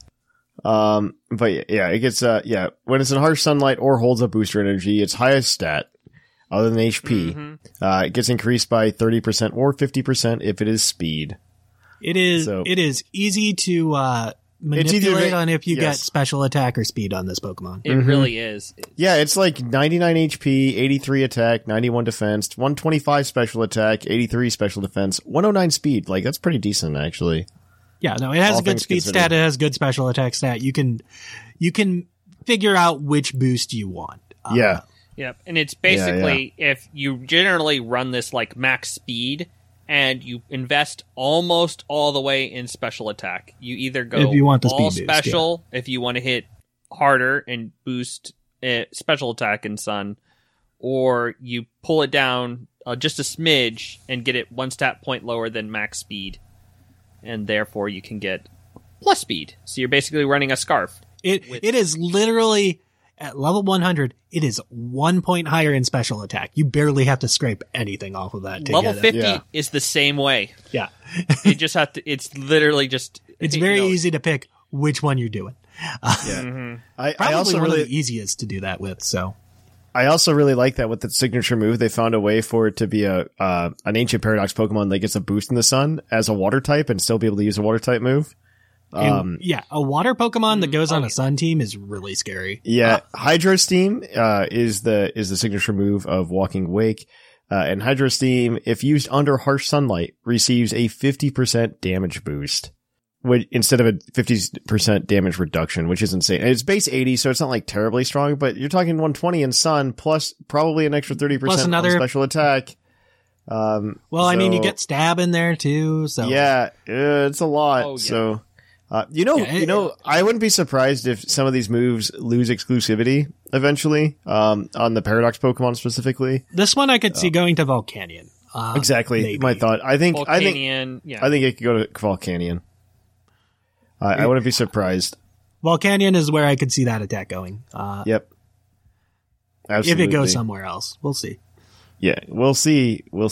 But yeah, it gets when it's in harsh sunlight or holds up booster energy, its highest stat, other than HP, it gets increased by 30% or 50% if it is speed. It is easy to manipulate on if you get special attack or speed on this Pokemon. It really is. Yeah, it's like 99 HP, 83 attack, 91 defense, 125 special attack, 83 special defense, 109 speed. Like, that's pretty decent, actually. Yeah, no, it has a good speed stat. It has good special attack stat. You can figure out which boost you want. Yep, and it's basically if you generally run this like max speed and you invest almost all the way in special attack. You either go if you want the all speed special boost, if you want to hit harder and boost special attack in Sun, or you pull it down just a smidge and get it one stat point lower than max speed, and therefore you can get plus speed. So you're basically running a Scarf. It is literally at level 100. It is 1 point higher in special attack. You barely have to scrape anything off of that. Level 50 is the same way. Yeah. You just have to, it's literally just, it's very easy to pick which one you're doing. I probably also one really, of the easiest to do that with. So I also really like that with the signature move, they found a way for it to be an ancient paradox Pokemon that gets a boost in the sun as a water type and still be able to use a water type move. A water Pokemon that goes on a sun team is really scary. Yeah, Hydro Steam is the signature move of Walking Wake, and Hydro Steam, if used under harsh sunlight, receives a 50% damage boost, instead of a 50% damage reduction, which is insane. And it's base 80, so it's not like terribly strong, but you're talking 120 in sun plus probably an extra 30% on special attack. I mean, you get stab in there too. So yeah, it's a lot. Oh, yeah. So. I wouldn't be surprised if some of these moves lose exclusivity eventually, on the Paradox Pokemon specifically. This one I could see going to Volcanion. Exactly. Maybe. My thought. I think Volcanion, I think it could go to Volcanion. I wouldn't be surprised. Volcanion is where I could see that attack going. Yep. Absolutely. If it goes somewhere else. We'll see. Yeah, we'll see. Will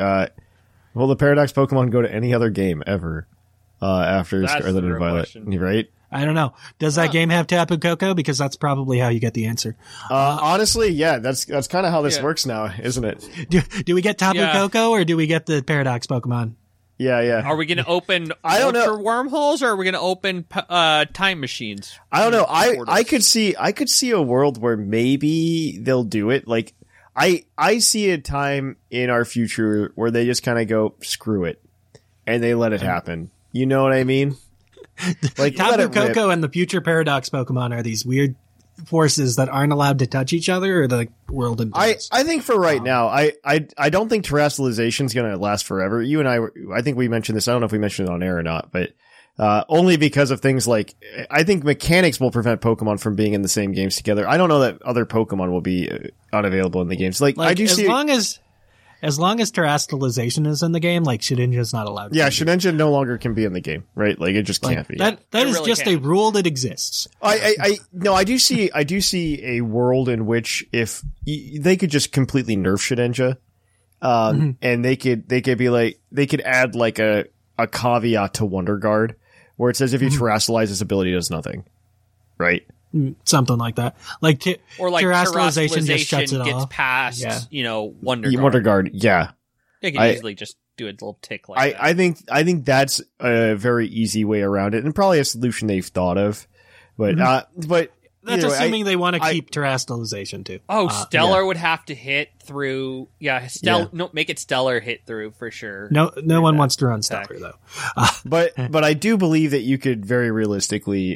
the Paradox Pokemon go to any other game ever? After Scarlet and Violet, question. Right? I don't know. Does that game have Tapu Koko? Because that's probably how you get the answer. Honestly, yeah, that's kind of how this works now, isn't it? Do we get Tapu Koko or do we get the Paradox Pokemon? Yeah. Are we going to open ultra wormholes or are we going to open time machines? I don't know. I could see a world where maybe they'll do it. Like I see a time in our future where they just kind of go screw it and they let it happen. You know what I mean? Like Tapu Koko and the future Paradox Pokemon are these weird forces that aren't allowed to touch each other, or the world improves? I think for right now, I don't think terrestrialization is going to last forever. You and I think we mentioned this. I don't know if we mentioned it on air or not, but only because of things like, I think mechanics will prevent Pokemon from being in the same games together. I don't know that other Pokemon will be unavailable in the games. Like I do see. As long as terrestrialization is in the game, like Shedinja's not allowed. Yeah, Shedinja no longer can be in the game, right? Like it just can't be. That is really just a rule that exists. I do see a world in which if they could just completely nerf Shedinja, and they could be like, they could add like a caveat to Wonder Guard where it says if you terrestrialize, this ability does nothing, right? Something like that. Like terrestrialization just shuts it gets off. Past, Wonder Guard. Wonder Guard, yeah. They can easily just do a little tick like that. I think that's a very easy way around it, and probably a solution they've thought of. But that's assuming they want to keep terrestrialization too. Oh, Stellar would have to hit through. Yeah, No, make it Stellar hit through for sure. No one wants to run Stellar though. But I do believe that you could very realistically,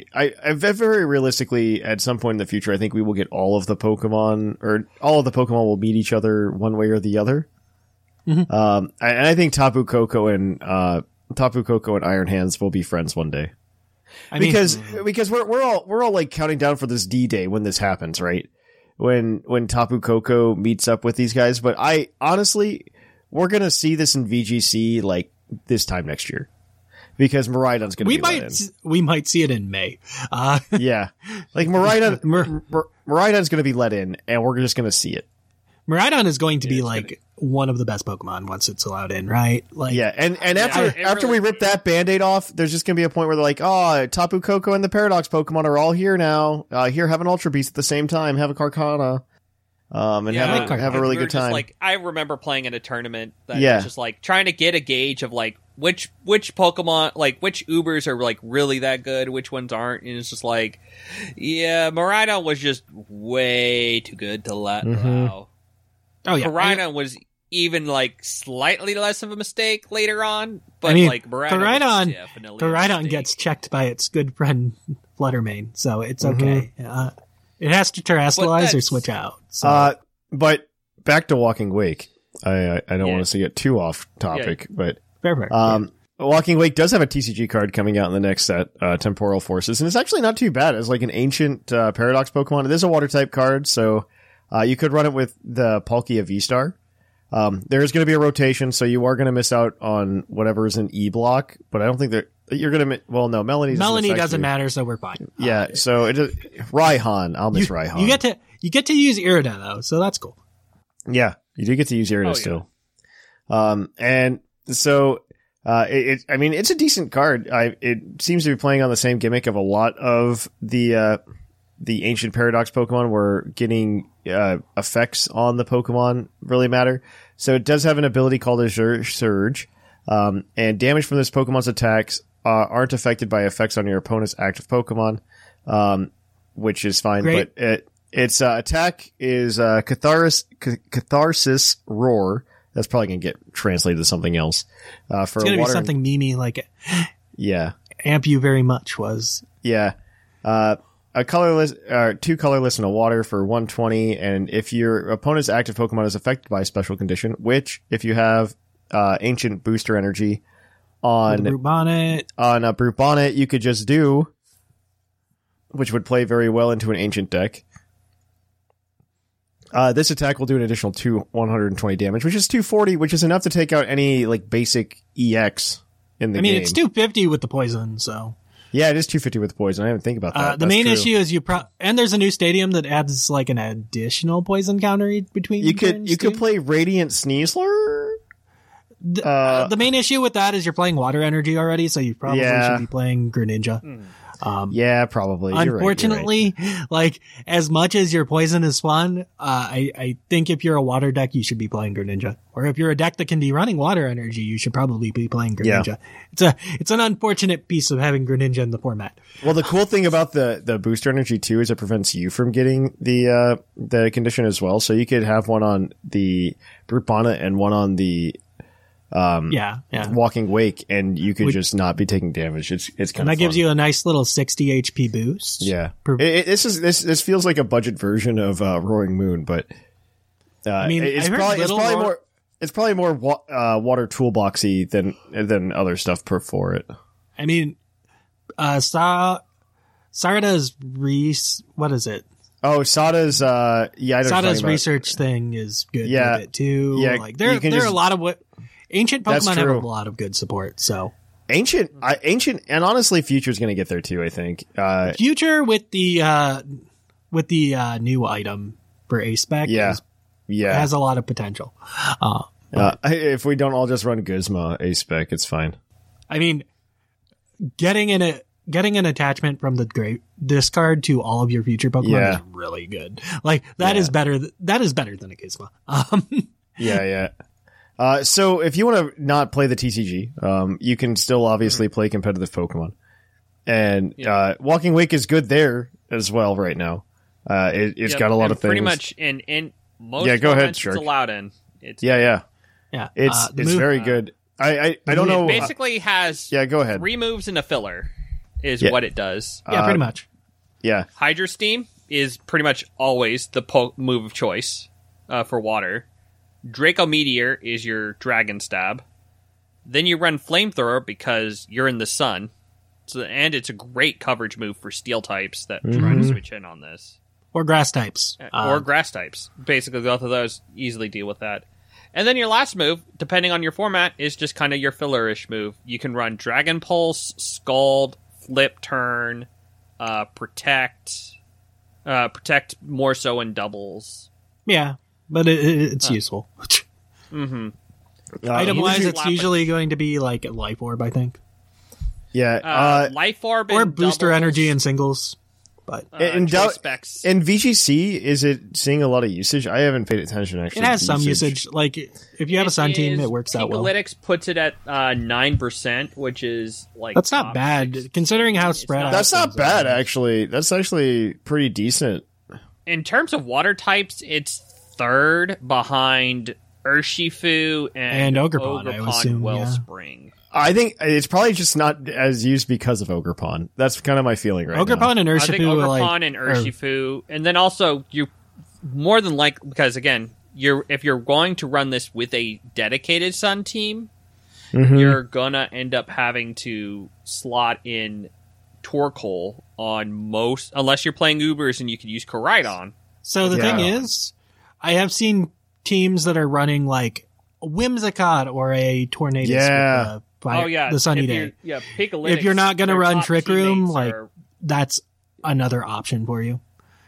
at some point in the future, I think we will get all of the Pokemon will meet each other one way or the other. Mm-hmm. And I think Tapu Koko and Iron Hands will be friends one day. Because we're all like counting down for this D-Day when this happens, right? When Tapu Koko meets up with these guys. But we're going to see this in VGC like this time next year. Because Miraidon's going to be let in. We might see it in May. Yeah. Like Miraidon's going to be let in and we're just going to see it. Miraidon is going to be like one of the best Pokemon once it's allowed in, right? Like, yeah, and after we rip that Band-Aid off, there's just gonna be a point where they're like, oh, Tapu Koko and the Paradox Pokemon are all here now. Here, have an Ultra Beast at the same time. Have a Carcana, and have a really good time. Like, I remember playing in a tournament that was just like trying to get a gauge of like which Pokemon, like which Ubers are like really that good, which ones aren't, and it's just like, yeah, Miraidon was just way too good to let allow. Oh yeah, Miraidon was even like slightly less of a mistake later on, but Miraidon gets checked by its good friend Fluttermane, so it's okay. It has to terrestrialize or switch out. So. But back to Walking Wake. I don't want to get too off topic, but fair. Walking Wake does have a TCG card coming out in the next set, Temporal Forces, and it's actually not too bad. It's like an ancient Paradox Pokemon. It is a Water type card, so you could run it with the Palkia V-Star. There's going to be a rotation, so you are going to miss out on whatever is an E-block, but I don't think you're going to, Melanie doesn't matter, so we're fine. Yeah, so Raihan, I'll miss Raihan. You get to use Irida though, so that's cool. Yeah, you do get to use Irida still. And so, it's a decent card. It seems to be playing on the same gimmick of a lot of the ancient Paradox Pokemon, where getting effects on the Pokemon really matter. So it does have an ability called a Surge, and damage from this Pokemon's attacks aren't affected by effects on your opponent's active Pokemon, which is fine. Great. But its attack is Catharsis Roar. That's probably going to get translated to something else. It's going to be something memey like Amp You Very Much was. Yeah. A colorless, 2 colorless and a water for 120, and if your opponent's active Pokemon is affected by a special condition, which if you have ancient booster energy on Brute Bonnet, you could just do, which would play very well into an ancient deck. This attack will do an additional 120 damage, which is 240, which is enough to take out any like basic EX in the game. It's 250 with the poison, so. Yeah, it is 250 with poison. I didn't think about that. The main issue is and there's a new stadium that adds like an additional poison counter between. You could play Radiant Sneasler. The main issue with that is you're playing water energy already, so you probably should be playing Greninja. Yeah, probably. Unfortunately, you're right. Like as much as your poison is fun, I think if you're a water deck, you should be playing Greninja. Or if you're a deck that can be running water energy, you should probably be playing Greninja. Yeah. It's an unfortunate piece of having Greninja in the format. Well, the cool thing about the booster energy too is it prevents you from getting the condition as well. So you could have one on the Brute Bonnet and one on the Walking Wake, and you could just not be taking damage. It's kind of fun. That gives you a nice little 60 HP boost. Yeah, this feels like a budget version of Roaring Moon, but it's probably more water toolboxy than other stuff for it. I mean, Sarada's what is it? Oh, Sada's Sada's research thing is good with it too. Yeah, like there are a lot of ancient Pokemon have a lot of good support, so. Ancient, and honestly, Future's going to get there too, I think. Future with the new item for A-Spec has a lot of potential. If we don't all just run Guzma A-Spec, it's fine. I mean, getting an attachment from the great discard to all of your future Pokemon is really good. Like that is better. That is better than a Gizmo. So if you want to not play the TCG, you can still obviously play competitive Pokemon. And Walking Wake is good there as well right now. It's got a lot of things. Pretty much in most go ahead, it's allowed in. It's, yeah. It's very good. I don't know. It basically has go ahead. 3 moves and a filler is what it does. Yeah, pretty much. Yeah. Hydro Steam is pretty much always the move of choice for water. Draco Meteor is your Dragon Stab. Then you run Flamethrower because you're in the sun. And it's a great coverage move for steel types that try to switch in on this. Or grass types. Or grass types. Basically, both of those easily deal with that. And then your last move, depending on your format, is just kind of your filler-ish move. You can run Dragon Pulse, Scald, Flip Turn, Protect more so in doubles. Yeah, but it's useful. Item-wise, it's usually going to be like a Life Orb, I think. Yeah, Life Orb or Booster doubles. Energy and singles. But in VGC, is it seeing a lot of usage? I haven't paid attention, actually. It has some usage. Like, if you have a Sun team, it works out well. Pikalytics puts it at 9%, which is like... That's not bad, considering how spread out. That's not bad, actually. That's actually pretty decent. In terms of water types, it's 3rd behind Urshifu and Ogerpon, I would assume, Wellspring. I think it's probably just not as used because of Ogerpon. That's kind of my feeling right now. Ogerpon and Urshifu. I think Ogerpon and Urshifu. And then also, you more than likely, because again, if you're going to run this with a dedicated Sun team, you're gonna end up having to slot in Torkoal on most, unless you're playing Ubers and you can use Koraidon. So the thing is, I have seen teams that are running like Whimsicott or a Tornadus the Sunny Day. If you're not going to run Trick Room, that's another option for you.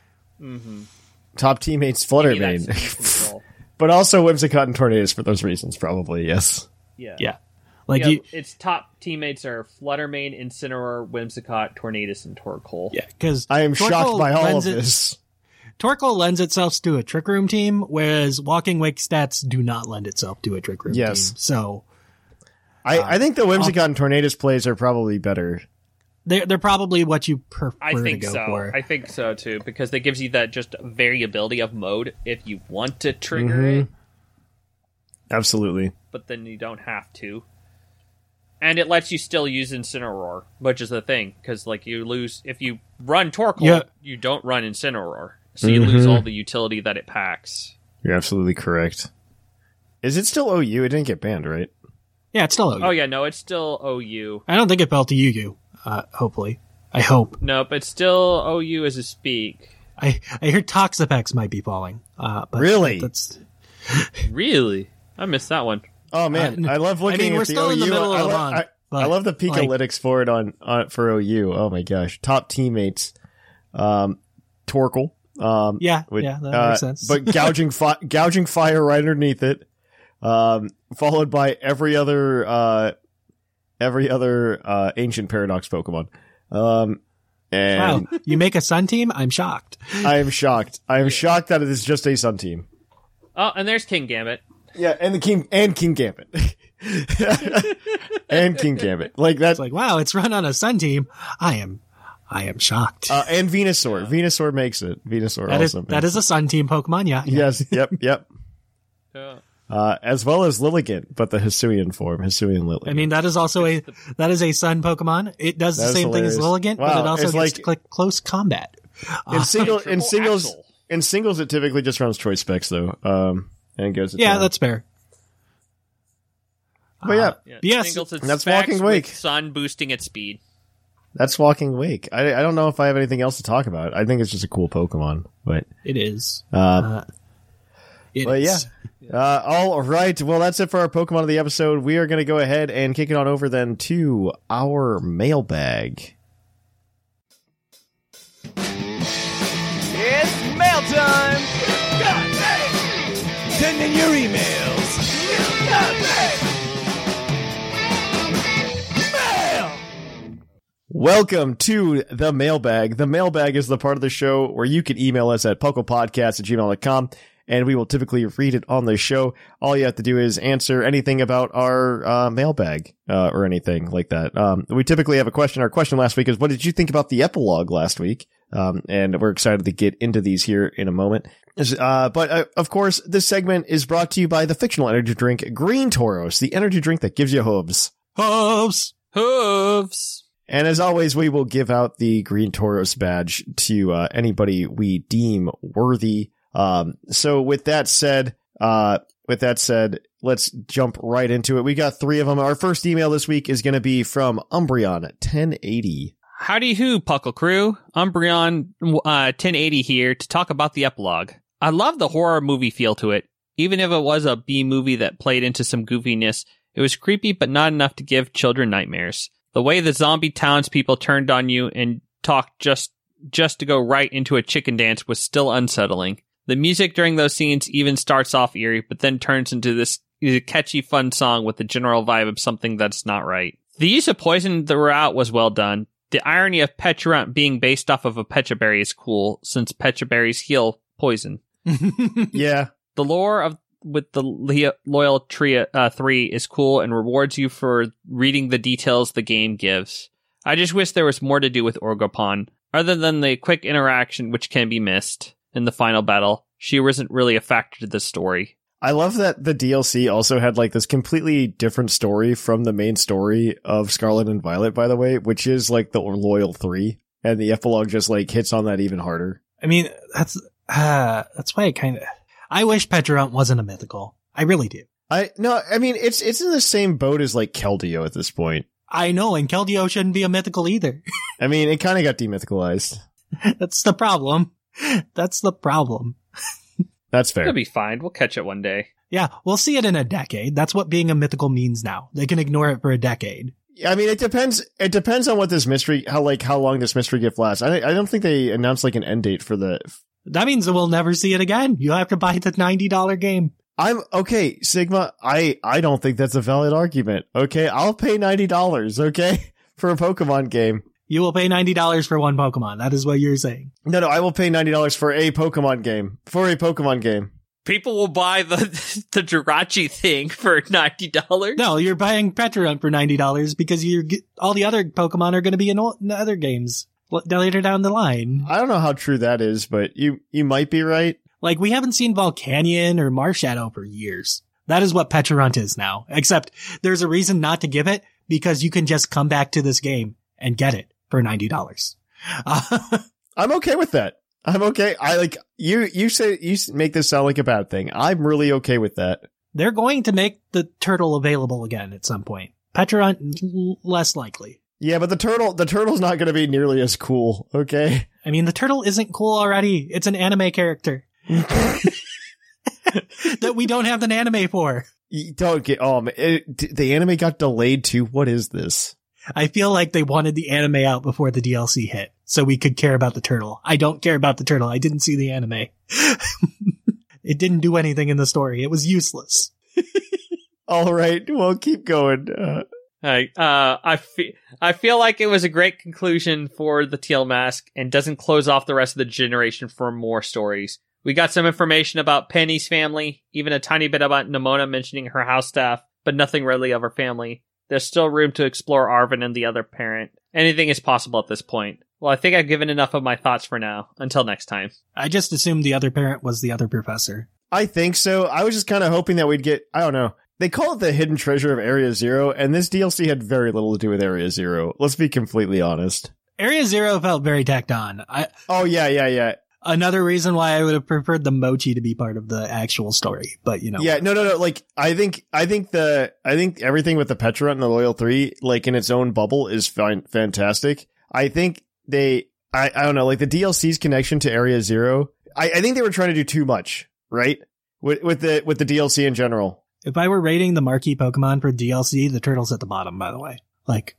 Top teammates Flutter Mane. But also Whimsicott and Tornadus for those reasons, probably, yes. Yeah. Its top teammates are Flutter Mane, Incineroar, Whimsicott, Tornadus, and Torkoal. Yeah, because I am shocked by all of this. Torkoal lends itself to a Trick Room team, whereas Walking Wake stats do not lend itself to a Trick Room team. So, I think the Whimsicott and Tornadus plays are probably better. They're probably what you prefer to go for. I think so too, because that gives you that just variability of mode if you want to trigger it. Absolutely. But then you don't have to. And it lets you still use Incineroar, which is the thing, because you lose if you run Torkoal, you don't run Incineroar. So you lose all the utility that it packs. You're absolutely correct. Is it still OU? It didn't get banned, right? Yeah, it's still OU. Oh, yeah, no, it's still OU. I don't think it fell to UU, hopefully. I hope. Nope, it's still OU as a speak. I hear Toxapex might be falling. But really? Really? I missed that one. Oh, man. I love looking we're at the still OU. in the middle of the run. I love the Pikalytics for it for OU. Oh, my gosh. Top teammates. Torkoal. That makes sense. But gouging fire right underneath it, followed by every other ancient Paradox Pokemon. And wow, you make a Sun team? I'm shocked. I am shocked. I am shocked that it is just a Sun team. Oh, and there's King Gambit. Yeah, and King Gambit. and King Gambit. Like that's wow, it's run on a Sun team. I am shocked. And Venusaur. Venusaur makes it. Venusaur that is a Sun team Pokemon, yeah. Yes, yep. Yeah. As well as Lilligant, but the Hisuian form, Hisuian Lilligant. I mean, that is also a Sun Pokemon. It does the same thing as Lilligant, but it also gets close combat. In singles, it typically just runs Choice Specs though. And goes. That's fair. But yes, that's Walking Wake. With Sun boosting its speed. That's Walking Wake. I don't know if I have anything else to talk about. I think it's just a cool Pokemon, but it is. All right. Well, that's it for our Pokemon of the episode. We are going to go ahead and kick it on over then to our mailbag. It's mail time. Send in your emails. Mail. Welcome to the mailbag. The mailbag is the part of the show where you can email us at pucklepodcast@gmail.com and we will typically read it on the show. All you have to do is answer anything about our mailbag or anything like that. We typically have a question. Our question last week is, what did you think about the epilogue last week? And we're excited to get into these here in a moment. But of course, this segment is brought to you by the fictional energy drink Green Toros, the energy drink that gives you hooves. Hooves! Hooves! And as always, we will give out the Green Toros badge to anybody we deem worthy. So with that said, let's jump right into it. We got 3 of them. Our first email this week is going to be from Umbreon 1080. Howdy who, Puckle Crew. Umbreon 1080 here to talk about the epilogue. I love the horror movie feel to it. Even if it was a B movie that played into some goofiness, it was creepy but not enough to give children nightmares. The way the zombie townspeople turned on you and talked just to go right into a chicken dance was still unsettling. The music during those scenes even starts off eerie, but then turns into this catchy, fun song with the general vibe of something that's not right. The use of poison throughout was well done. The irony of Petulant being based off of a Pecha Berry is cool, since Pecha Berries heal poison. Yeah. The lore with the Loyal Tree 3 is cool and rewards you for reading the details the game gives. I just wish there was more to do with Orgrippon, other than the quick interaction which can be missed in the final battle. She wasn't really a factor to the story. I love that the DLC also had like this completely different story from the main story of Scarlet and Violet, by the way, which is like the Loyal 3, and the epilogue just like hits on that even harder. I mean, that's why it kind of... I wish Petulant wasn't a mythical. I really do. I mean, it's in the same boat as like Keldeo at this point. I know, and Keldeo shouldn't be a mythical either. I mean, it kind of got demythicalized. That's the problem. That's the problem. That's fair. It'll be fine. We'll catch it one day. Yeah, we'll see it in a decade. That's what being a mythical means now. They can ignore it for a decade. I mean, it depends. It depends on what this mystery, how long this mystery gift lasts. I don't think they announced like an end date for the... That means that we'll never see it again. You'll have to buy the $90 game. I'm okay, Sigma. I don't think that's a valid argument. Okay, I'll pay $90. Okay, for a Pokemon game. You will pay $90 for one Pokemon. That is what you're saying. No, I will pay $90 for a Pokemon game. For a Pokemon game. People will buy the Jirachi thing for $90. No, you're buying Petulant for $90 because all the other Pokemon are going to be in other games later down the line. I don't know how true that is, but you might be right. Like, we haven't seen Volcanion or Marshadow for years. That is what Petulant is now. Except there's a reason not to give it, because you can just come back to this game and get it for $90. I'm okay with that. I'm okay. I like you say you make this sound like a bad thing. I'm really okay with that. They're going to make the turtle available again at some point. Petulant, less likely. Yeah, but the turtle's not going to be nearly as cool. Okay. I mean, the turtle isn't cool already. It's an anime character that we don't have an anime for. You don't get the anime got delayed too. What is this? I feel like they wanted the anime out before the DLC hit, so we could care about the turtle. I don't care about the turtle. I didn't see the anime. It didn't do anything in the story. It was useless. All right, well, keep going. I feel like it was a great conclusion for the Teal Mask and doesn't close off the rest of the generation for more stories. We got some information about Penny's family, even a tiny bit about Nemona mentioning her house staff, but nothing really of her family. There's still room to explore Arven and the other parent. Anything is possible at this point. Well, I think I've given enough of my thoughts for now. Until next time. I just assumed the other parent was the other professor. I think so. I was just kind of hoping that we'd get, I don't know. They call it the hidden treasure of Area Zero, and this DLC had very little to do with Area Zero. Let's be completely honest. Area Zero felt very tacked on. Oh, yeah. Another reason why I would have preferred the Mochi to be part of the actual story, but you know. Yeah, no. Like, I think everything with the Petulant and the Loyal 3, like in its own bubble, is fantastic. I think I don't know, like the DLC's connection to Area Zero. I think they were trying to do too much, right? With the DLC in general. If I were rating the marquee Pokemon for DLC, the turtle's at the bottom, by the way. Like,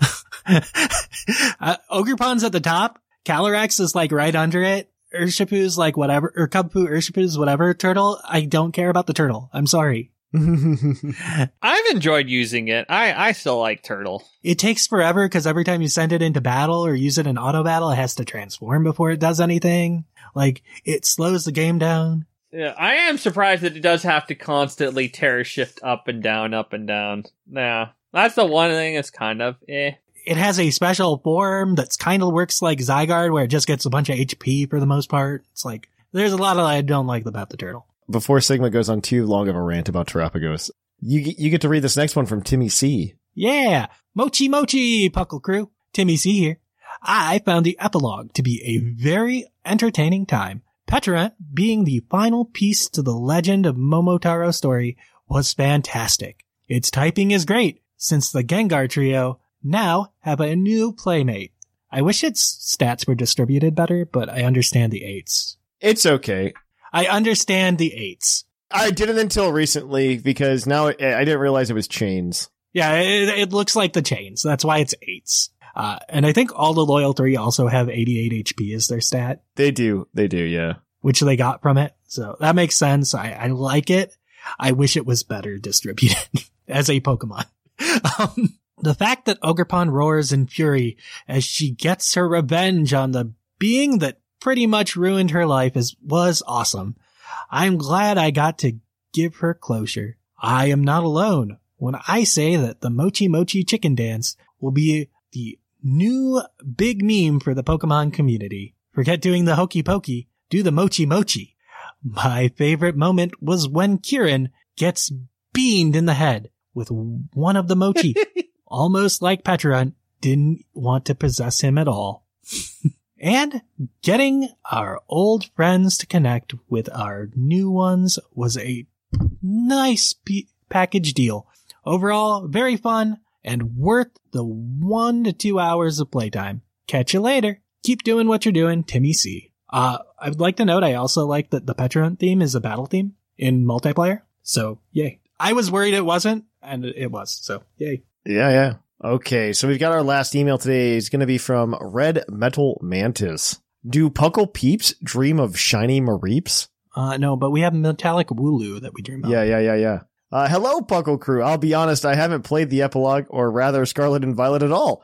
Ogerpon's at the top. Calyrex is like right under it. Urshifu's like whatever, or Kubfu Urshifu's whatever turtle. I don't care about the turtle. I'm sorry. I've enjoyed using it. I still like Turtle. It takes forever because every time you send it into battle or use it in auto battle, it has to transform before it does anything. Like, it slows the game down. Yeah, I am surprised that it does have to constantly terror shift up and down, up and down. Yeah, that's the one thing that's kind of eh. It has a special form that's kind of works like Zygarde, where it just gets a bunch of HP for the most part. It's like, there's a lot of I don't like about the turtle. Before Sigma goes on too long of a rant about Terapagos, you get to read this next one from Timmy C. Yeah, Mochi Mochi, Puckle Crew. Timmy C here. I found the epilogue to be a very entertaining time. Petarant, being the final piece to the Legend of Momotaro story, was fantastic. Its typing is great, since the Gengar trio now have a new playmate. I wish its stats were distributed better, but I understand the 8s. It's okay. I understand the 8s. I didn't until recently, because now I didn't realize it was chains. Yeah, it looks like the chains. That's why it's 8s. And I think all the Loyal 3 also have 88 HP as their stat. They do, yeah. Which they got from it. So that makes sense. I like it. I wish it was better distributed as a Pokemon. The fact that Ogerpon roars in fury as she gets her revenge on the being that pretty much ruined her life was awesome. I'm glad I got to give her closure. I am not alone when I say that the Mochi Mochi Chicken Dance will be the new big meme for the Pokemon community. Forget doing the hokey pokey, do the Mochi Mochi. My favorite moment was when Kieran gets beamed in the head with one of the Mochi. Almost like Petarant didn't want to possess him at all. And getting our old friends to connect with our new ones was a nice package deal. Overall, very fun and worth the 1 to 2 hours of playtime. Catch you later. Keep doing what you're doing, Timmy C. I'd like to note I also like that the Petarant theme is a battle theme in multiplayer. So, yay. I was worried it wasn't, and it was. So, yay. Yeah. Okay, so we've got our last email today. It's going to be from Red Metal Mantis. Do Puckle Peeps dream of shiny Mareeps? No, but we have Metallic Wooloo that we dream of. Yeah. Hello, Puckle Crew. I'll be honest, I haven't played the epilogue, or rather Scarlet and Violet at all.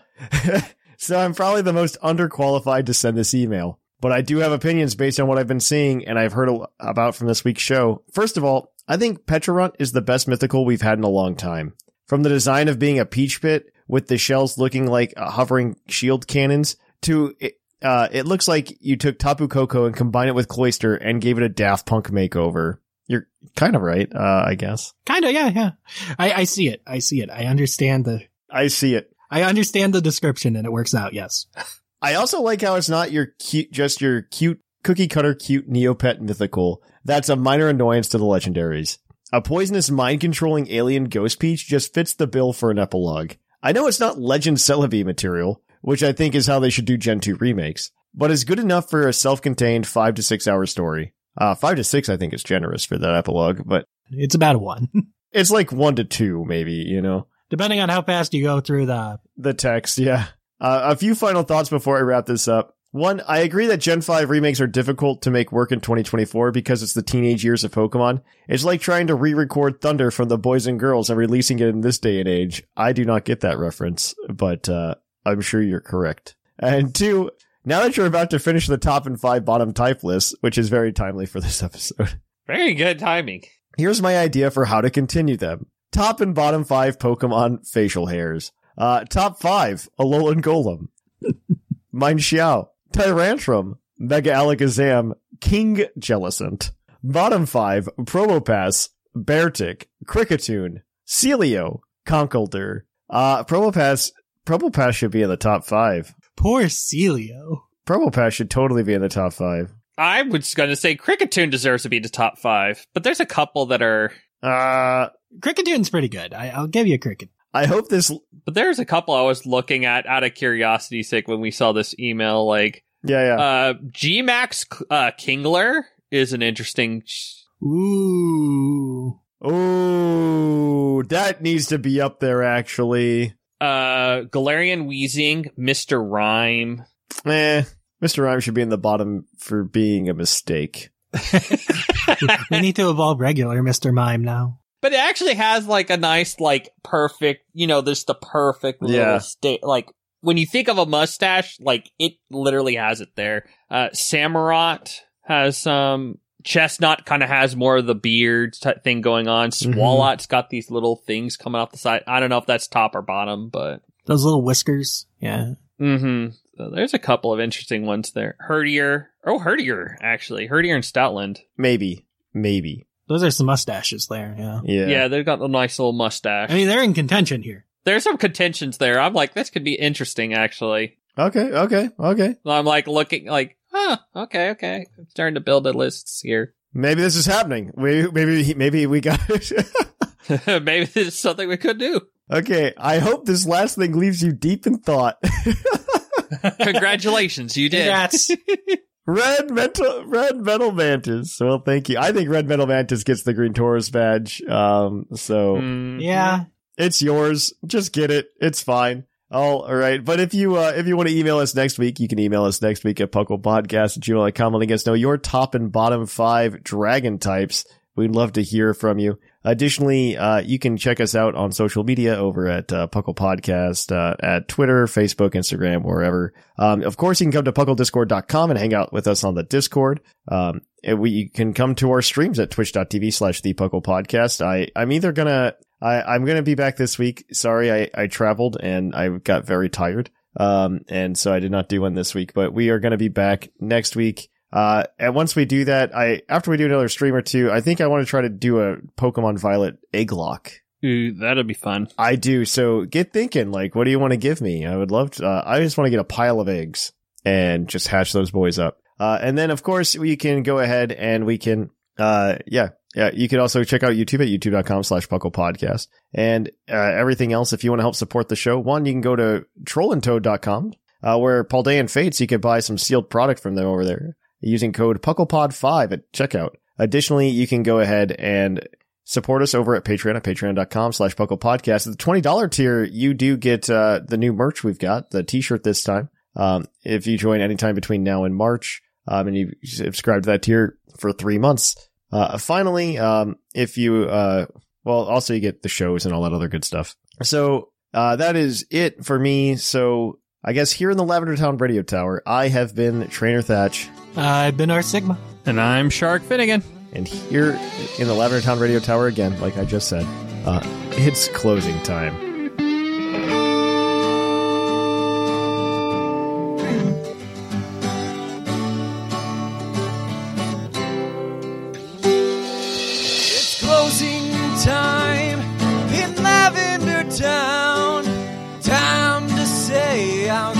So I'm probably the most underqualified to send this email. But I do have opinions based on what I've been seeing and I've heard about from this week's show. First of all, I think Petarant is the best mythical we've had in a long time. From the design of being a peach pit with the shells looking like hovering shield cannons to it looks like you took Tapu Koko and combined it with Cloyster and gave it a Daft Punk makeover. You're kind of right, I guess. Kind of, yeah. I see it. I understand I understand the description and it works out, yes. I also like how it's not your cute cookie cutter cute Neopet mythical. That's a minor annoyance to the legendaries. A poisonous mind-controlling alien Ghost Peach just fits the bill for an epilogue. I know it's not Legend Celebi material, which I think is how they should do Gen 2 remakes, but is good enough for a self-contained 5 to 6 hour story. 5 to 6 I think is generous for that epilogue, but... It's about a 1. It's like 1 to 2, maybe, you know? Depending on how fast you go through the text, yeah. A few final thoughts before I wrap this up. One, I agree that Gen 5 remakes are difficult to make work in 2024 because it's the teenage years of Pokemon. It's like trying to re-record Thunder from the Boys and Girls and releasing it in this day and age. I do not get that reference, but I'm sure you're correct. And two, now that you're about to finish the top and 5 bottom type list, which is very timely for this episode. Very good timing. Here's my idea for how to continue them. Top and bottom 5 Pokemon facial hairs. Top 5, Alolan Golem. Minexiao. Tyrantrum, Mega Alakazam, King Jellicent. Bottom 5, Probopass, Beartic, Kricketune, Celio, Conkeldurr. Probopass should be in the top 5. Poor Celio. Probopass should totally be in the top 5. I was going to say Kricketune deserves to be the top 5, but there's a couple that are... Kricketune's pretty good. I'll give you a Cricket. I hope this... But there's a couple I was looking at out of curiosity's sake when we saw this email, like... Yeah. G-Max Kingler is an interesting... Ooh, that needs to be up there, actually. Galarian Weezing, Mr. Rhyme. Mr. Rhyme should be in the bottom for being a mistake. We need to evolve regular Mr. Mime now. But it actually has, like, a nice, like, perfect, there's the perfect little state, like, when you think of a mustache, like, it literally has it there. Samurott has some Chestnut kind of has more of the beard type thing going on. Swalot's got these little things coming off the side. I don't know if that's top or bottom, but those little whiskers. Yeah. Mm-hmm. So there's a couple of interesting ones there. Herdier, actually. Herdier and Stoutland. Maybe. Those are some mustaches there, Yeah, they've got a nice little mustache. I mean, they're in contention here. There's some contentions there. I'm like, this could be interesting, actually. Okay. I'm like looking like, okay. I'm starting to build a list here. Maybe this is happening. Maybe we got it. Maybe this is something we could do. Okay, I hope this last thing leaves you deep in thought. Congratulations, you did. Congrats. Red Metal Mantis. Well, thank you. I think Red Metal Mantis gets the Green Taurus badge. Yeah. It's yours. Just get it. It's fine. All right. But if you want to email us next week, you can email us next week at pucklepodcast@gmail.com, letting us know your top and bottom 5 dragon types. We'd love to hear from you. Additionally, you can check us out on social media over at Puckle Podcast, at Twitter, Facebook, Instagram, wherever. Of course, you can come to pucklediscord.com and hang out with us on the Discord. You can come to our streams at twitch.tv/thepucklepodcast. I'm going to be back this week. Sorry, I traveled and I got very tired. And so I did not do one this week, but we are going to be back next week. And once we do that, after we do another stream or two, I think I want to try to do a Pokemon Violet egg lock. Ooh, that'd be fun. I do. So get thinking, like, what do you want to give me? I would love to, I just want to get a pile of eggs and just hatch those boys up. And then of course we can go ahead and we can, you can also check out YouTube at youtube.com/pucklepodcast and, everything else. If you want to help support the show, you can go to trollandtoad.com, where Paldean Fates, you can buy some sealed product from them over there, using code PucklePod5 at checkout. Additionally, you can go ahead and support us over at Patreon at patreon.com/PucklePodcast. At the $20 tier, you do get the new merch we've got, the t-shirt this time. If you join anytime between now and March, and you subscribe to that tier for 3 months. Finally, if you, also you get the shows and all that other good stuff. So, that is it for me. So I guess here in the Lavender Town Radio Tower, I have been Trainer Thatch. I've been Art Sigma. And I'm Shark Finnegan. And here in the Lavender Town Radio Tower again, like I just said, it's closing time. It's closing time in Lavender Town. Time to say our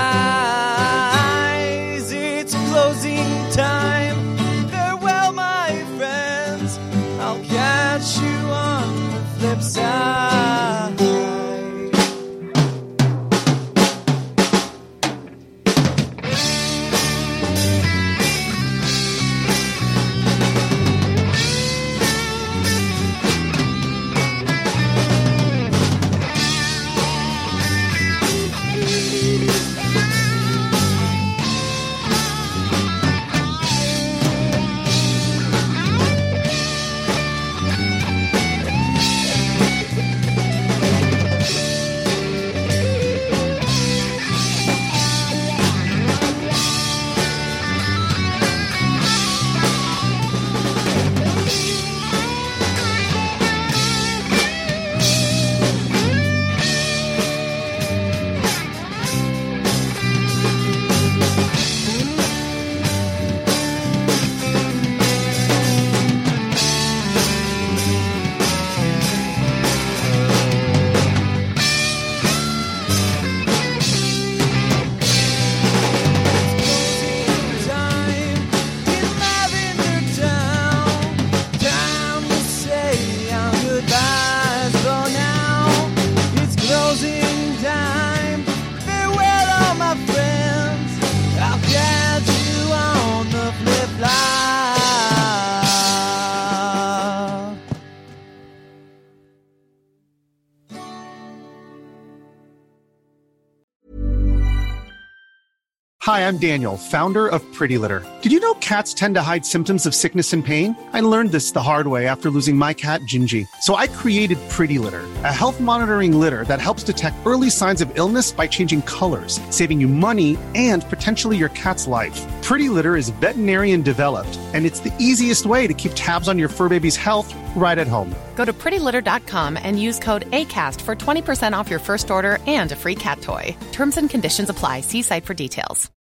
goodbyes. It's closing time. Farewell, my friends. I'll catch you on the flip side. Hi, I'm Daniel, founder of Pretty Litter. Did you know cats tend to hide symptoms of sickness and pain? I learned this the hard way after losing my cat, Gingy. So I created Pretty Litter, a health monitoring litter that helps detect early signs of illness by changing colors, saving you money and potentially your cat's life. Pretty Litter is veterinarian developed, and it's the easiest way to keep tabs on your fur baby's health right at home. Go to prettylitter.com and use code ACAST for 20% off your first order and a free cat toy. Terms and conditions apply. See site for details.